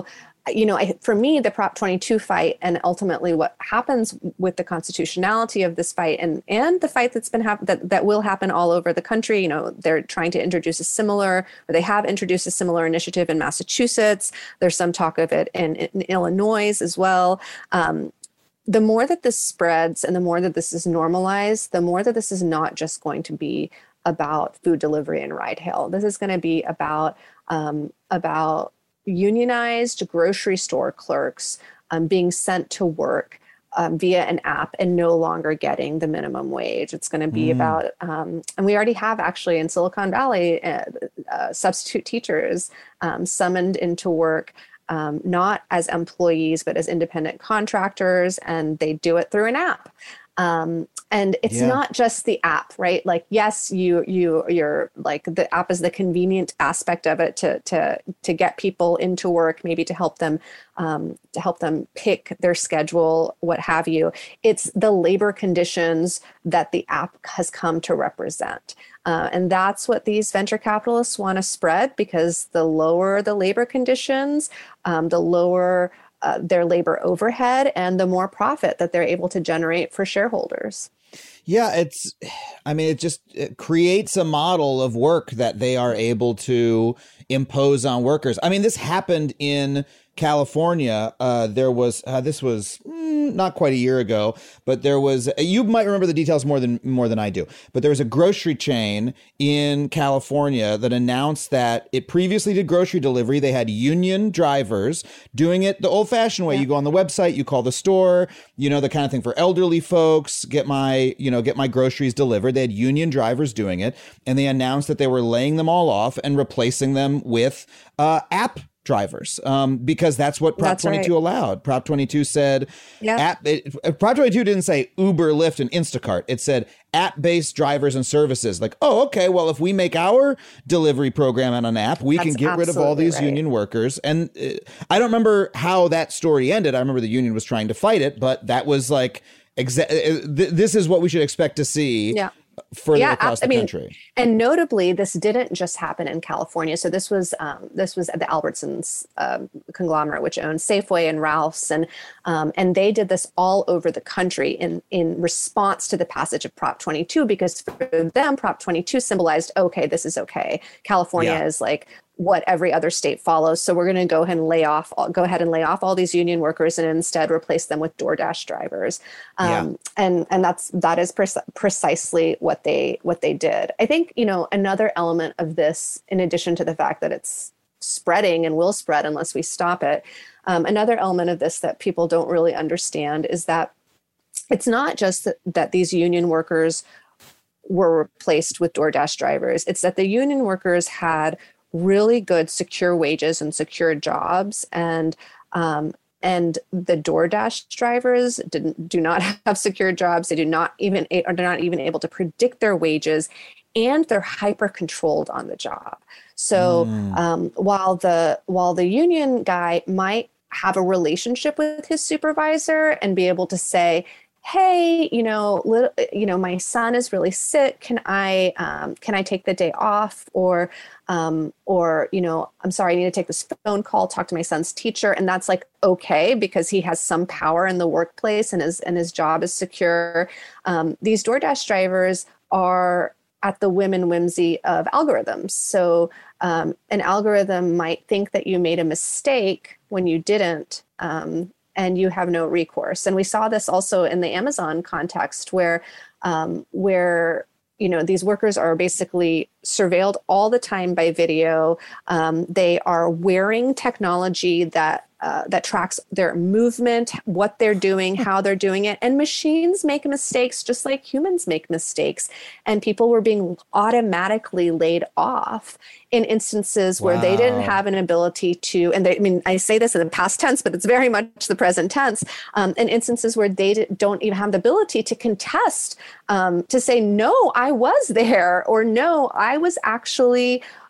you know, I, for me, the Prop twenty-two fight and ultimately what happens with the constitutionality of this fight and, and the fight that's been hap- that, that will happen all over the country, you know, they're trying to introduce a similar, or they have introduced a similar initiative in Massachusetts. There's some talk of it in, in Illinois as well. Um, the more that this spreads and the more that this is normalized, the more that this is not just going to be about food delivery and ride hail. This is going to be about um, about unionized grocery store clerks um, being sent to work um, via an app and no longer getting the minimum wage. It's going to be mm. about, um, and we already have actually in Silicon Valley, uh, uh, substitute teachers um, summoned into work Um, not as employees, but as independent contractors, and they do it through an app. Um, and it's yeah. not just the app, right? Like, yes, you, you, you're like the app is the convenient aspect of it to, to, to get people into work, maybe to help them, um, to help them pick their schedule, what have you. It's the labor conditions that the app has come to represent. Uh, and that's what these venture capitalists want to spread, because the lower the labor conditions, um, the lower uh, their labor overhead, and the more profit that they're able to generate for shareholders. Yeah, it's, I mean, it just it creates a model of work that they are able to impose on workers. I mean, this happened in California. Uh, there was, uh, this was mm, not quite a year ago, but there was, you might remember the details more than, more than I do, but there was a grocery chain in California that announced that it previously did grocery delivery. They had union drivers doing it the old fashioned way. Yeah. You go on the website, you call the store, you know, the kind of thing for elderly folks, get my, you know, get my groceries delivered. They had union drivers doing it, and they announced that they were laying them all off and replacing them with uh, app drivers, um, because that's what Prop that's twenty-two right. allowed. Prop twenty-two said, yeah. app, it, Prop twenty-two didn't say Uber, Lyft, and Instacart. It said app-based drivers and services. Like, oh, okay, well, if we make our delivery program on an app, we that's can get rid of all these right. union workers. And uh, I don't remember how that story ended. I remember the union was trying to fight it, but that was like, exa- th- this is what we should expect to see. Yeah. Further yeah, across the I mean, country. And notably, this didn't just happen in California. So this was um, this was at the Albertsons um, conglomerate, which owns Safeway and Ralph's, and um, and they did this all over the country in in response to the passage of Prop twenty-two, because for them, Prop twenty-two symbolized, okay, this is okay. California yeah. is like what every other state follows. So we're going to go ahead and lay off, go ahead and lay off all these union workers and instead replace them with DoorDash drivers. Um, yeah. And and that's that is pre- precisely what they what they did. I think, you know, another element of this, in addition to the fact that it's spreading and will spread unless we stop it, um, another element of this that people don't really understand is that it's not just that, that these union workers were replaced with DoorDash drivers. It's that the union workers had really good, secure wages and secure jobs, and um, and the DoorDash drivers didn't do not have secure jobs. They do not even are not even able to predict their wages, and they're hyper controlled on the job. So mm. um, while the while the union guy might have a relationship with his supervisor and be able to say, hey, you know, little, you know, my son is really sick. Can I, um, can I take the day off? Or, um, or, you know, I'm sorry, I need to take this phone call, talk to my son's teacher. And that's like, okay, because he has some power in the workplace and his, and his job is secure. Um, these DoorDash drivers are at the whim and whimsy of algorithms. So um, an algorithm might think that you made a mistake when you didn't, um, and you have no recourse. And we saw this also in the Amazon context, where um, where you know these workers are basically surveilled all the time by video. Um, they are wearing technology that uh, that tracks their movement, what they're doing, how they're doing it. And machines make mistakes just like humans make mistakes. And people were being automatically laid off in instances where wow. they didn't have an ability to, and they, I mean, I say this in the past tense, but it's very much the present tense, um, in instances where they d- don't even have the ability to contest, um, to say, no, I was there, or no, I was actually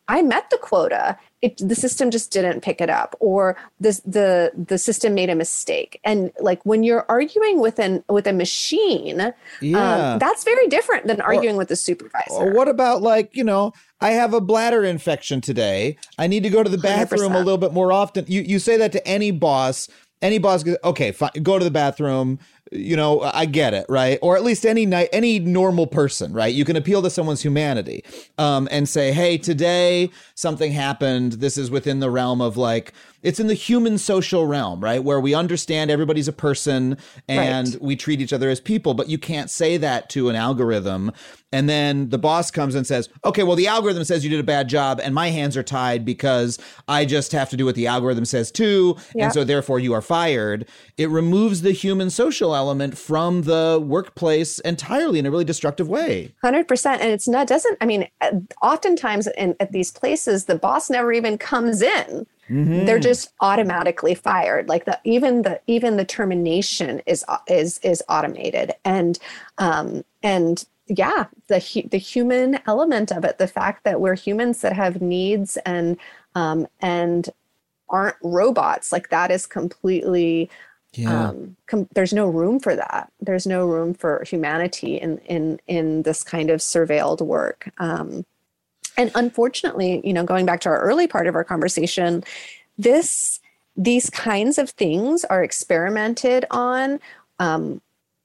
I met the quota. It, the system just didn't pick it up, or this, the the system made a mistake. And like when you're arguing with an with a machine, Yeah. um, that's very different than arguing Or- with a supervisor. Or what about like, you know, I have a bladder infection today. I need to go to the bathroom one hundred percent. a little bit more often. You you say that to any boss. Any boss goes, okay, fine, go to the bathroom. You know, I get it, right? Or at least any night, any normal person, right? You can appeal to someone's humanity, um, and say, hey, today something happened. This is within the realm of like, it's in the human social realm, right? Where we understand everybody's a person and Right. we treat each other as people, but you can't say that to an algorithm. And then the boss comes and says, okay, well, the algorithm says you did a bad job and my hands are tied because I just have to do what the algorithm says too. Yeah. And so therefore you are fired. It removes the human social element from the workplace entirely in a really destructive way. one hundred percent. And it's not, doesn't, I mean, uh, oftentimes in, at these places, the boss never even comes in. Mm-hmm. They're just automatically fired. Like the, even the, even the termination is, is, is automated. And, um, and yeah, the, hu- the human element of it, the fact that we're humans that have needs and, um, and aren't robots, like that is completely, Yeah. um, com- there's no room for that. There's no room for humanity in, in, in this kind of surveilled work. Um, and unfortunately, you know, going back to our early part of our conversation, this, these kinds of things are experimented on, um,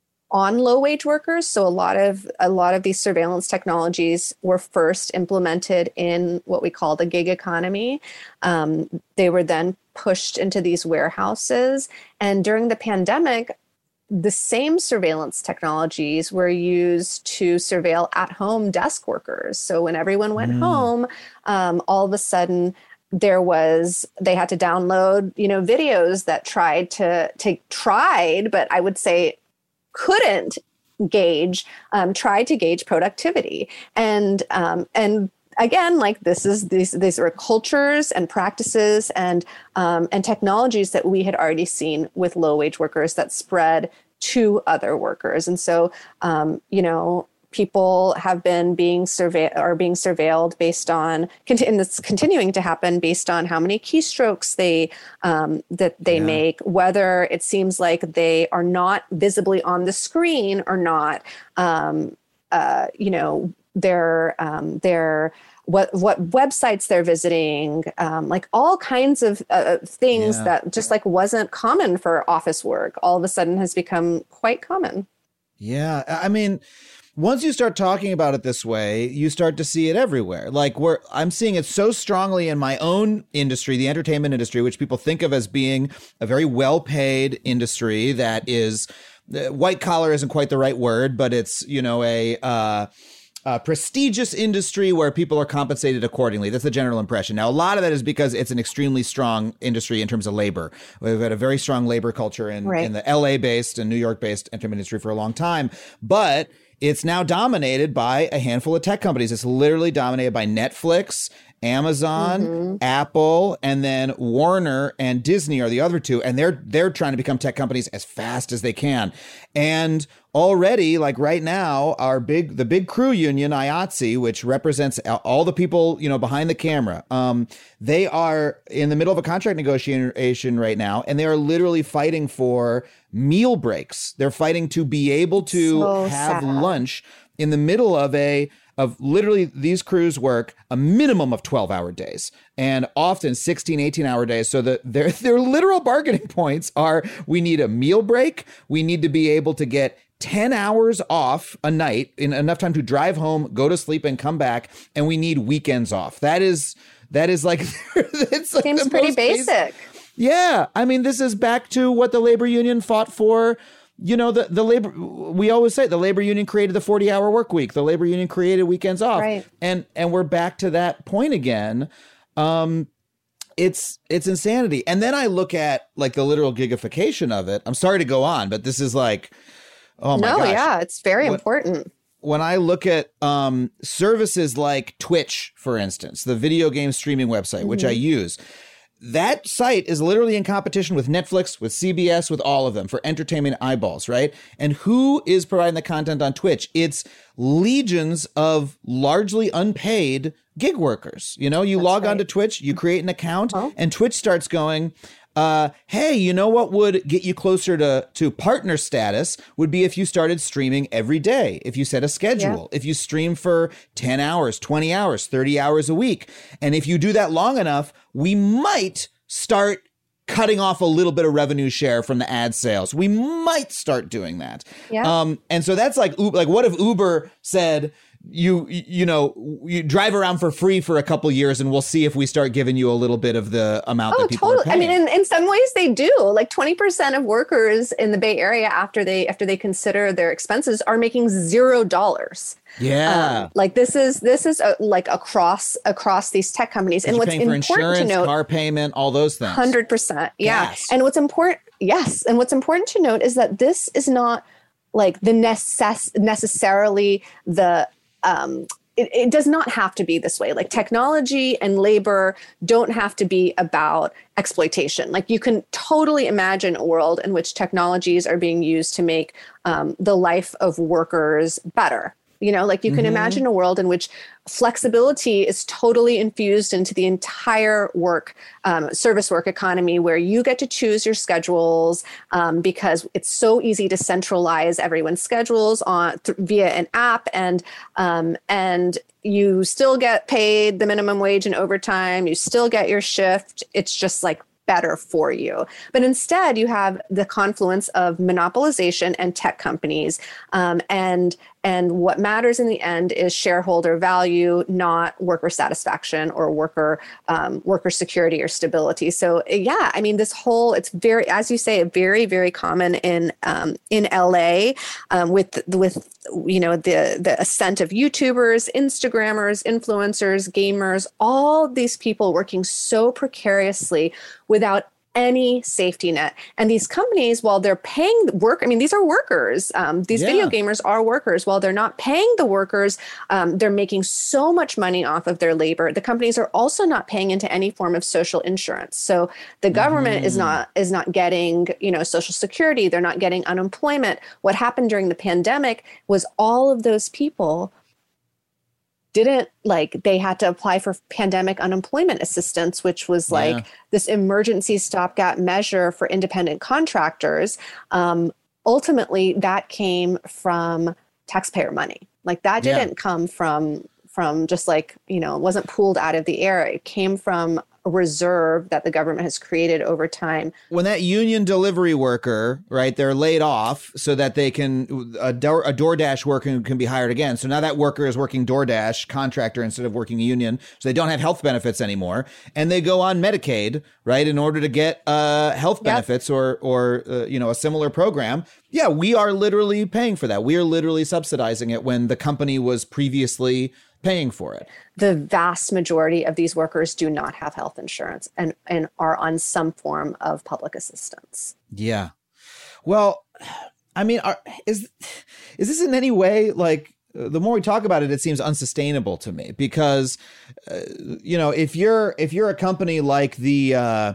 on low wage workers. So a lot of, a lot of these surveillance technologies were first implemented in what we call the gig economy. Um, they were then pushed into these warehouses. And during the pandemic, the same surveillance technologies were used to surveil at-home desk workers. So when everyone went Mm. home, um, all of a sudden there was, they had to download, you know, videos that tried to, to tried, but I would say couldn't gauge, um, tried to gauge productivity. And, um, and again, like this is, these, these are cultures and practices and, um, and technologies that we had already seen with low wage workers that spread to other workers. And so, um, you know, people have been being surveyed or being surveilled based on, and it's continuing to happen based on how many keystrokes they um, that they Yeah. make, whether it seems like they are not visibly on the screen or not. Um, uh, you know, their um, their what what websites they're visiting, um, like all kinds of uh, things Yeah. that just like wasn't common for office work, all of a sudden has become quite common. Yeah. I I mean, once you start talking about it this way, you start to see it everywhere. Like where I'm seeing it so strongly in my own industry, the entertainment industry, which people think of as being a very well-paid industry that is uh, white collar isn't quite the right word, but it's, you know, a uh, uh, prestigious industry where people are compensated accordingly. That's the general impression. Now, a lot of that is because it's an extremely strong industry in terms of labor. We've had a very strong labor culture in, Right. in the L A-based and New York-based entertainment industry for a long time. But it's now dominated by a handful of tech companies. It's literally dominated by Netflix, Amazon, Mm-hmm. Apple, and then Warner and Disney are the other two. And they're they're trying to become tech companies as fast as they can. And already, like right now, our big the big crew union, I A T S E, which represents all the people, you know, behind the camera, um, they are in the middle of a contract negotiation right now, and they are literally fighting for meal breaks. They're fighting to be able to So have sad. lunch in the middle of a of literally these crews work a minimum of twelve hour days and often sixteen, eighteen hour days. So the, their, their literal bargaining points are we need a meal break. We need to be able to get ten hours off a night in enough time to drive home, go to sleep and come back. And we need weekends off. That is, that is like, it's like Seems the pretty most basic. Yeah. I mean, this is back to what the labor union fought for. You know, the, the labor, we always say the labor union created the forty hour work week. The labor union created weekends off. Right. And, and we're back to that point again. Um, it's, it's insanity. And then I look at like the literal gigification of it. I'm sorry to go on, but this is like, oh my no, gosh. yeah, it's very What- important. When I look at um, services like Twitch, for instance, the video game streaming website, which I use, that site is literally in competition with Netflix, with C B S, with all of them for entertainment eyeballs, right? And who is providing the content on Twitch? It's legions of largely unpaid gig workers. You know, you That's log right. onto Twitch, you create an account, uh-huh. and Twitch starts going, uh, hey, you know what would get you closer to, to partner status would be if you started streaming every day, if you set a schedule, yeah. if you stream for ten hours, twenty hours, thirty hours a week. And if you do that long enough, we might start cutting off a little bit of revenue share from the ad sales. We might start doing that. Yeah. Um, and so that's like, like what if Uber said, you, you know, you drive around for free for a couple years and we'll see if we start giving you a little bit of the amount oh, that people totally. are paying. I mean, in, in some ways they do. Like twenty percent of workers in the Bay Area after they after they consider their expenses are making zero dollars. Yeah. Um, like this is this is a, like across across these tech companies. And what's important insurance, to note, car payment, all those things. one hundred percent. Yeah. Gas. And what's important, yes. And what's important to note is that this is not like the necess- necessarily the um It, it does not have to be this way. Like technology and labor don't have to be about exploitation. Like you can totally imagine a world in which technologies are being used to make um, the life of workers better. You know, like you can mm-hmm. imagine a world in which flexibility is totally infused into the entire work, um, service work economy, where you get to choose your schedules um, because it's so easy to centralize everyone's schedules on th- via an app, and um, and you still get paid the minimum wage and overtime. You still get your shift. It's just like better for you. But instead, you have the confluence of monopolization and tech companies. Um, and and what matters in the end is shareholder value, not worker satisfaction or worker um, worker security or stability. So yeah, I mean, this whole, it's very, as you say, very, very common in um, in L A um, with with you know the the ascent of YouTubers, Instagrammers, influencers, gamers, all these people working so precariously without any safety net. And these companies, while they're paying work, I mean, these are workers. Um, these yeah. video gamers are workers. While they're not paying the workers, um, they're making so much money off of their labor. The companies are also not paying into any form of social insurance. So the government mm. is not is not getting, you know, Social Security. They're not getting unemployment. What happened during the pandemic was all of those people didn't like they had to apply for pandemic unemployment assistance, which was like yeah. this emergency stopgap measure for independent contractors. Um, ultimately, that came from taxpayer money. Like that didn't yeah. come from from just like, you know, it wasn't pulled out of the air. It came from a reserve that the government has created over time. When that union delivery worker, right, they're laid off so that they can, a, Door, a DoorDash worker can be hired again. So now that worker is working DoorDash contractor instead of working a union. So they don't have health benefits anymore. And they go on Medicaid, right, in order to get uh, health benefits yep. or, or uh, you know, a similar program. Yeah, we are literally paying for that. We are literally subsidizing it when the company was previously paying for it. The vast majority of these workers do not have health insurance and, and are on some form of public assistance. Yeah. Well, I mean, are, is is this in any way like, uh, the more we talk about it, it seems unsustainable to me because, uh, you know, if you're if you're a company like the, uh, uh,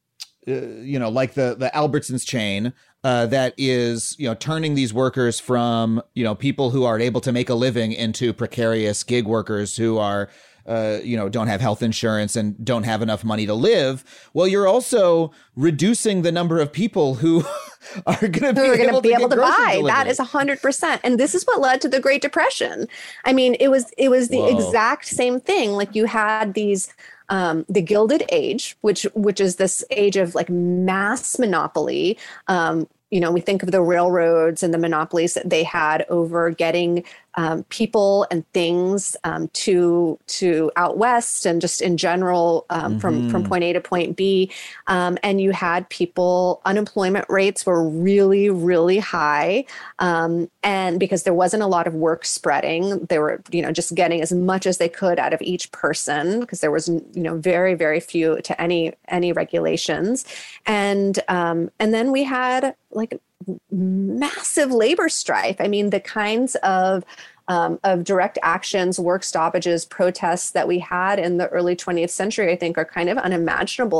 you know, like the the Albertsons chain, Uh, that is, you know, turning these workers from, you know, people who are able to make a living into precarious gig workers who are, uh, you know, don't have health insurance and don't have enough money to live. Well, you're also reducing the number of people who are going to be, able, be to able to buy. Delivery. That is a hundred percent. And this is what led to the Great Depression. I mean, it was it was the Whoa. exact same thing. Like you had these. Um, the Gilded Age, which which is this age of like mass monopoly. Um, you know, we think of the railroads and the monopolies that they had over getting um, people and things um, to to out west and just in general um, mm-hmm. from from point A to point B. Um, and you had people, unemployment rates were really, really high. Um, and because there wasn't a lot of work spreading, they were, you know, just getting as much as they could out of each person because there was, you know, very, very few to any any regulations. And um, and then we had like massive labor strife. I mean, the kinds of um, of direct actions, work stoppages, protests that we had in the early twentieth century, I think are kind of unimaginable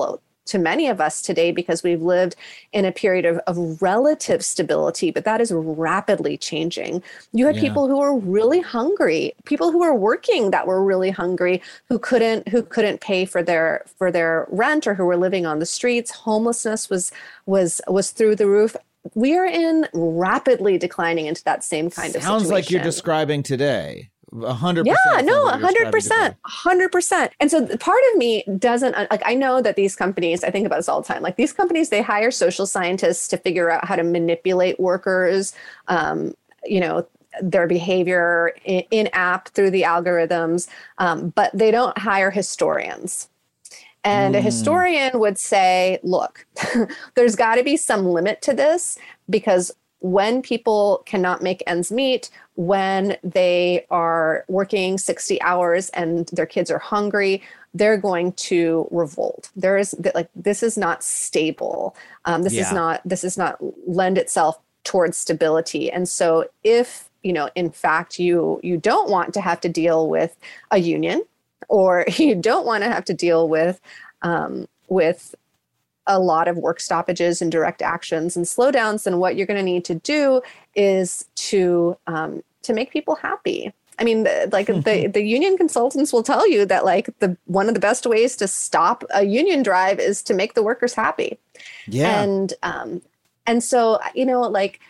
to many of us today because we've lived in a period of, of relative stability, but that is rapidly changing. You had Yeah. people who were really hungry, people who were working that were really hungry, who couldn't who couldn't pay for their for their rent, or who were living on the streets. Homelessness was was was through the roof. We are in rapidly declining into that same kind of situation. Sounds like you're describing today. A hundred Yeah, percent. no, a hundred percent, a hundred percent. And so part of me doesn't like, I know that these companies, I think about this all the time, like these companies, they hire social scientists to figure out how to manipulate workers, um, you know, their behavior in, in app through the algorithms. Um, but they don't hire historians. And a historian would say, look, there's got to be some limit to this, because when people cannot make ends meet, when they are working sixty hours and their kids are hungry, they're going to revolt. There is like, this is not stable. Um, this Yeah. is not, this is not lend itself towards stability. And so if, you know, in fact, you, you don't want to have to deal with a union, or you don't want to have to deal with, um, with a lot of work stoppages and direct actions and slowdowns, then what you're going to need to do is to um, to make people happy. I mean, the, like the, the union consultants will tell you that like the one of the best ways to stop a union drive is to make the workers happy. Yeah. And um, and so, you know, like,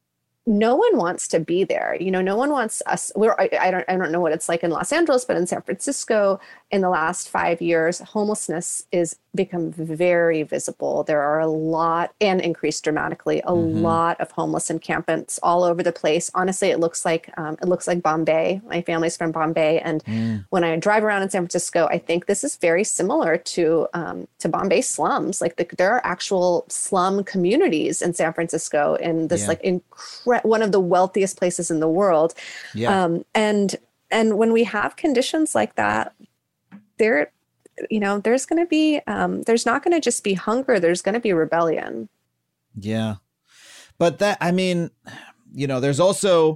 no one wants to be there. You know, no one wants us. We're, I, I don't I don't know what it's like in Los Angeles, but in San Francisco, in the last five years, homelessness is become very visible. There are a lot, and increased dramatically, a Mm-hmm. lot of homeless encampments all over the place. Honestly, it looks like um, it looks like Bombay. My family's from Bombay, and Mm. when I drive around in San Francisco, I think this is very similar to um, to Bombay slums. Like the, there are actual slum communities in San Francisco, in this Yeah. like incre- one of the wealthiest places in the world. Yeah. Um, and and when we have conditions like that, there, you know, there's going to be um, there's not going to just be hunger. There's going to be rebellion. Yeah. But that, I mean, you know, there's also,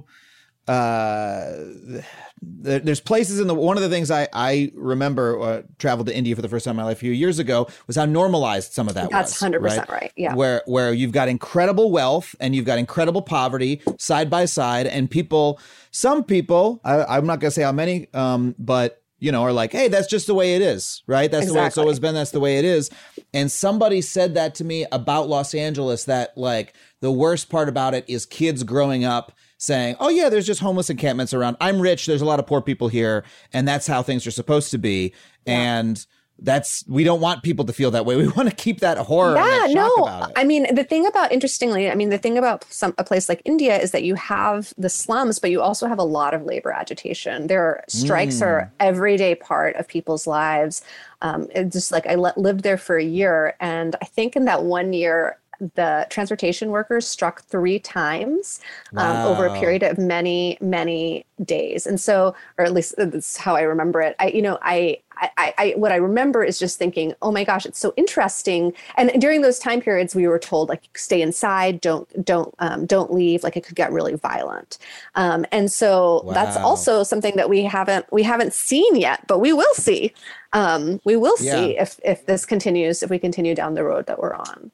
uh, there, there's places in the, one of the things I, I remember uh, traveled to India for the first time in my life a few years ago was how normalized some of that That's was. one hundred percent right. Yeah. Where, where you've got incredible wealth and you've got incredible poverty side by side, and people, some people, I, I'm not going to say how many, um, but you know, are like, hey, that's just the way it is, right? That's the way it's Exactly. always been. That's the way it is. And somebody said that to me about Los Angeles, that like the worst part about it is kids growing up saying, oh yeah, there's just homeless encampments around. I'm rich. There's a lot of poor people here. And that's how things are supposed to be. And that's, we don't want people to feel that way. We want to keep that horror and Yeah, that shock no. about it. I mean, the thing about, interestingly, I mean, the thing about some a place like India is that you have the slums, but you also have a lot of labor agitation. There are strikes Mm. are everyday part of people's lives. Um, it's just like I le- lived there for a year, and I think in that one year, the transportation workers struck three times um, over a Wow. period of many, many days. And so, or at least that's how I remember it. I, you know, I, I, I, what I remember is just thinking, oh my gosh, it's so interesting. And during those time periods, we were told like, stay inside, don't, don't, um, don't leave. Like it could get really violent. Um, and so that's Wow. also something that we haven't, we haven't seen yet, but we will see. Um, we will see Yeah. if, if this continues, if we continue down the road that we're on.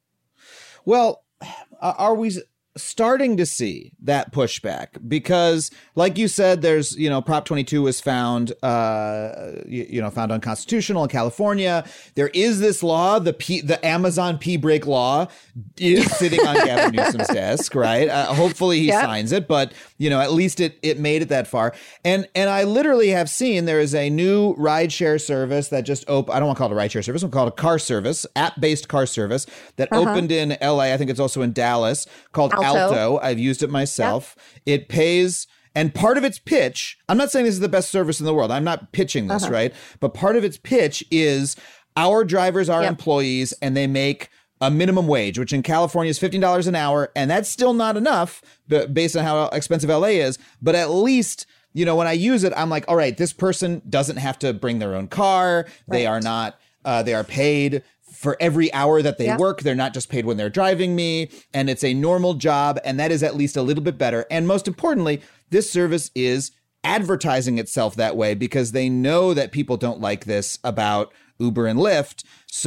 Well, are we starting to see that pushback? Because like you said, there's, you know, Prop twenty-two was found, uh, you, you know, found unconstitutional in California. There is this law, the P, the Amazon P-break law is sitting on Gavin Newsom's desk, right? Uh, hopefully he Yep. signs it, but you know, at least it, it made it that far. And, and I literally have seen there is a new rideshare service that just opened. I don't want to call it a rideshare service. I'll call it a car service, app-based car service that Uh-huh. opened in L A. I think it's also in Dallas, called Alto. Alto. I've used it myself. It pays, and part of its pitch, I'm not saying this is the best service in the world. I'm not pitching this, Uh-huh. right? But part of its pitch is our drivers are Yep. employees and they make a minimum wage, which in California is fifteen dollars an hour. And that's still not enough b- based on how expensive L A is. But at least, you know, when I use it, I'm like, all right, this person doesn't have to bring their own car. They Right. are not, uh, they are paid for every hour that they Yeah. work. They're not just paid when they're driving me, and it's a normal job. And that is at least a little bit better. And most importantly, this service is advertising itself that way because they know that people don't like this about Uber and Lyft.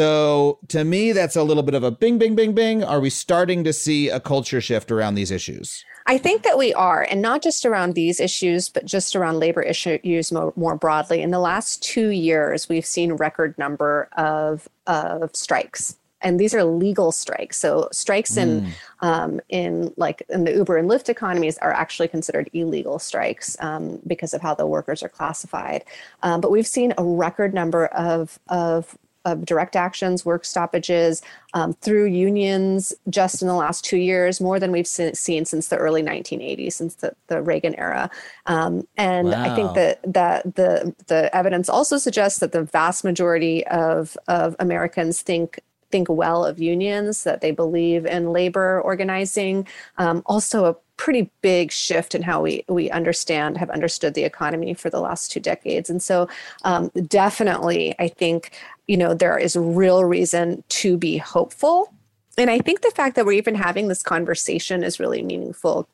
So to me, that's a little bit of a bing, bing, bing, bing. Are we starting to see a culture shift around these issues? I think that we are, and not just around these issues, but just around labor issues more, more broadly. In the last two years, we've seen record number of, of strikes. And these are legal strikes. So strikes in mm. um, in like in the Uber and Lyft economies are actually considered illegal strikes um, because of how the workers are classified. Um, but we've seen a record number of of of direct actions, work stoppages um, through unions just in the last two years, more than we've seen, seen since the early nineteen eighties, since the, the Reagan era. Um, and wow. I think that, that the the evidence also suggests that the vast majority of, of Americans think think well of unions, that they believe in labor organizing. Um, also a pretty big shift in how we we understand, have understood the economy for the last two decades. And so um, definitely, I think, you know, there is real reason to be hopeful. And I think the fact that we're even having this conversation is really meaningful.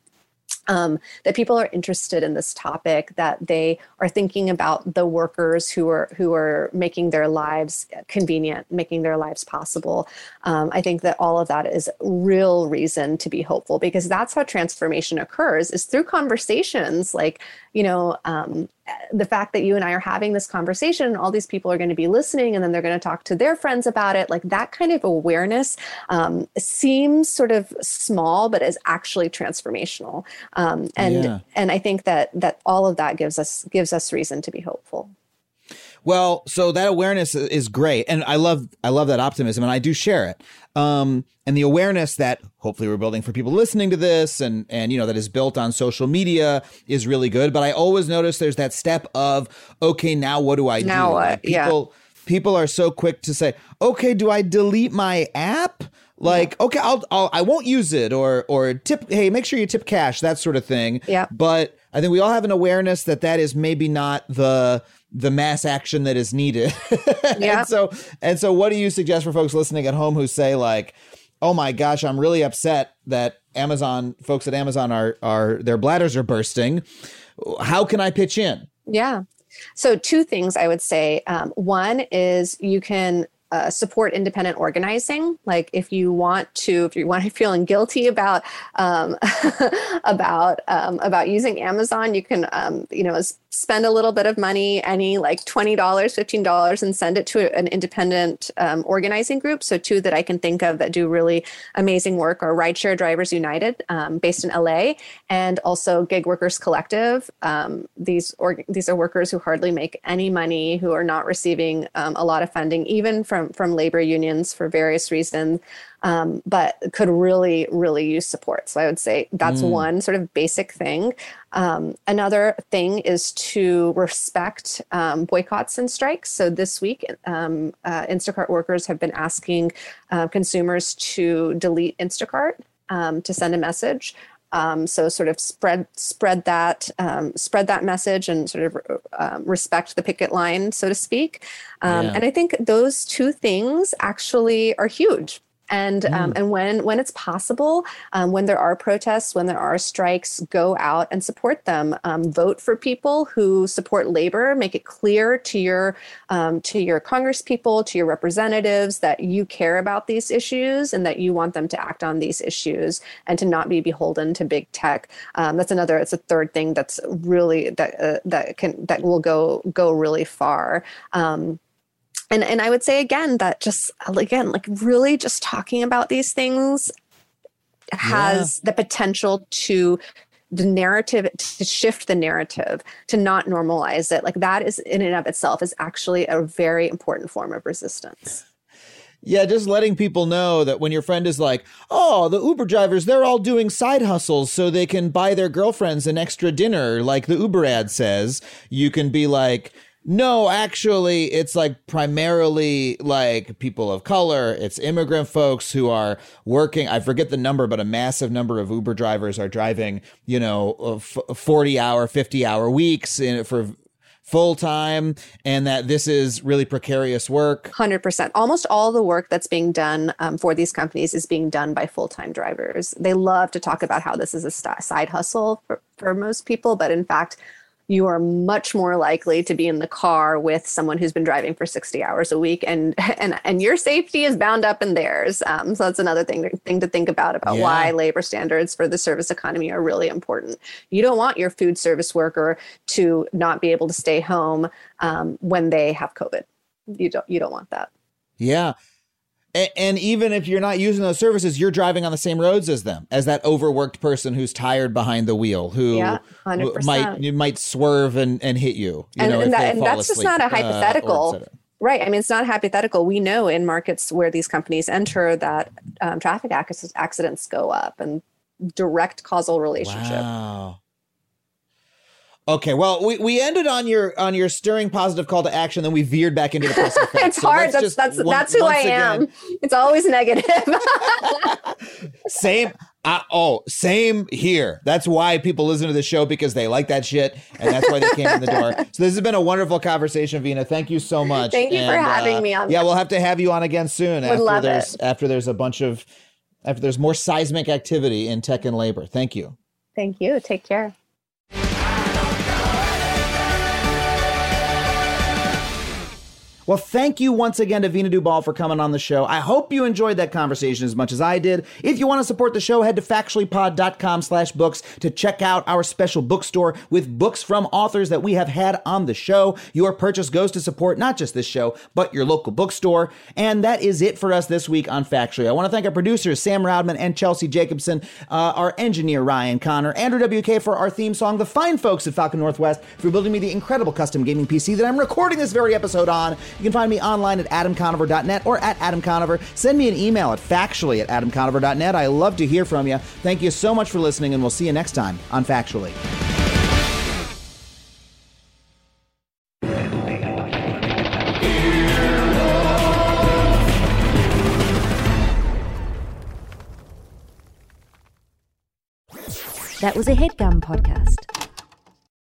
Um, that people are interested in this topic, that they are thinking about the workers who are who are making their lives convenient, making their lives possible. Um, I think that all of that is real reason to be hopeful, because that's how transformation occurs, is through conversations like, you know, um, the fact that you and I are having this conversation, all these people are going to be listening, and then they're going to talk to their friends about it. Like that kind of awareness um, seems sort of small, but is actually transformational. Um, and yeah. and I think that that all of that gives us gives us reason to be hopeful. Well, so that awareness is great. And I love I love that optimism, and I do share it. Um, and the awareness that hopefully we're building for people listening to this, and, and, you know, that is built on social media is really good. But I always notice there's that step of, OK, now what do I now do? What? Like people, yeah. people are so quick to say, OK, do I delete my app? Like, yeah. OK, I'll, I'll I won't use it, or or tip. Hey, make sure you tip cash, that sort of thing. Yeah. But I think we all have an awareness that that is maybe not the the mass action that is needed. Yeah. and so and so what do you suggest for folks listening at home who say like, oh my gosh, I'm really upset that Amazon folks at Amazon are are their bladders are bursting. How can I pitch in? Yeah. So two things I would say. Um, one is you can Uh, support independent organizing. Like if you want to, if you want to feeling guilty about um, about um, about using Amazon, you can um, you know spend a little bit of money, any like twenty dollars, fifteen dollars, and send it to an independent um, organizing group. So two that I can think of that do really amazing work are Rideshare Drivers United, um, based in L A, and also Gig Workers Collective. Um, these org- these are workers who hardly make any money, who are not receiving um, a lot of funding, even from From, from labor unions for various reasons, um, but could really, really use support. So I would say that's mm. one sort of basic thing. Um, another thing is to respect um, boycotts and strikes. So this week, um, uh, Instacart workers have been asking uh, consumers to delete Instacart, um, to send a message. Um, so sort of spread spread that um, spread that message and sort of um, respect the picket line, so to speak. Um, yeah. And I think those two things actually are huge. And mm. um, and when when it's possible, um, when there are protests, when there are strikes, go out and support them. Um, vote for people who support labor. Make it clear to your um, to your Congress people, to your representatives, that you care about these issues and that you want them to act on these issues and to not be beholden to big tech. Um, that's another. It's a third thing that's really that uh, that can that will go go really far. Um, And and I would say again that just again like really just talking about these things has yeah. the potential to the narrative to shift the narrative, to not normalize it. Like that is in and of itself is actually a very important form of resistance. Yeah, just letting people know that when your friend is like, oh, the Uber drivers, they're all doing side hustles so they can buy their girlfriends an extra dinner, like the Uber ad says, you can be like, no, actually, it's like primarily like people of color. It's immigrant folks who are working. I forget the number, but a massive number of Uber drivers are driving, you know, forty hour, fifty hour weeks in, for full time, and that this is really precarious work. one hundred percent. Almost all the work that's being done um, for these companies is being done by full-time drivers. They love to talk about how this is a st- side hustle for, for most people, but in fact, you are much more likely to be in the car with someone who's been driving for sixty hours a week, and and and your safety is bound up in theirs. Um, so that's another thing thing to think about about Yeah. why labor standards for the service economy are really important. You don't want your food service worker to not be able to stay home um, when they have COVID. You don't you don't want that. Yeah. A- And even if you're not using those services, you're driving on the same roads as them, as that overworked person who's tired behind the wheel, who Yeah, one hundred percent. might you might swerve and, and hit you. you And, know, and, if that, they and fall that's just asleep, not a uh, or et hypothetical. cetera. Right. I mean, it's not hypothetical. We know in markets where these companies enter that um, traffic ac- accidents go up, and direct causal relationship. Wow. Okay, well, we, we ended on your on your stirring positive call to action, then we veered back into the pressing facts. It's So hard. let's That's just that's one- that's who I once am. again- It's always negative. Same. Uh, oh, same here. That's why people listen to the show, because they like that shit, and that's why they came in the door. So this has been a wonderful conversation, Veena. Thank you so much. Thank you for And, having uh, me on. Yeah, we'll have to have you on again soon. Would after love there's it. after there's a bunch of after there's more seismic activity in tech and labor. Thank you. Thank you. Take care. Well, thank you once again to Veena Dubal for coming on the show. I hope you enjoyed that conversation as much as I did. If you want to support the show, head to factuallypod.com slash books to check out our special bookstore with books from authors that we have had on the show. Your purchase goes to support not just this show, but your local bookstore. And that is it for us this week on Factually. I want to thank our producers, Sam Roudman and Chelsea Jacobson, uh, our engineer, Ryan Connor, Andrew W K for our theme song, the fine folks at Falcon Northwest for building me the incredible custom gaming P C that I'm recording this very episode on. You can find me online at adam conover dot net or at Adam Conover. Send me an email at factually at adam conover dot net. I love to hear from you. Thank you so much for listening, and we'll see you next time on Factually. That was a HeadGum podcast.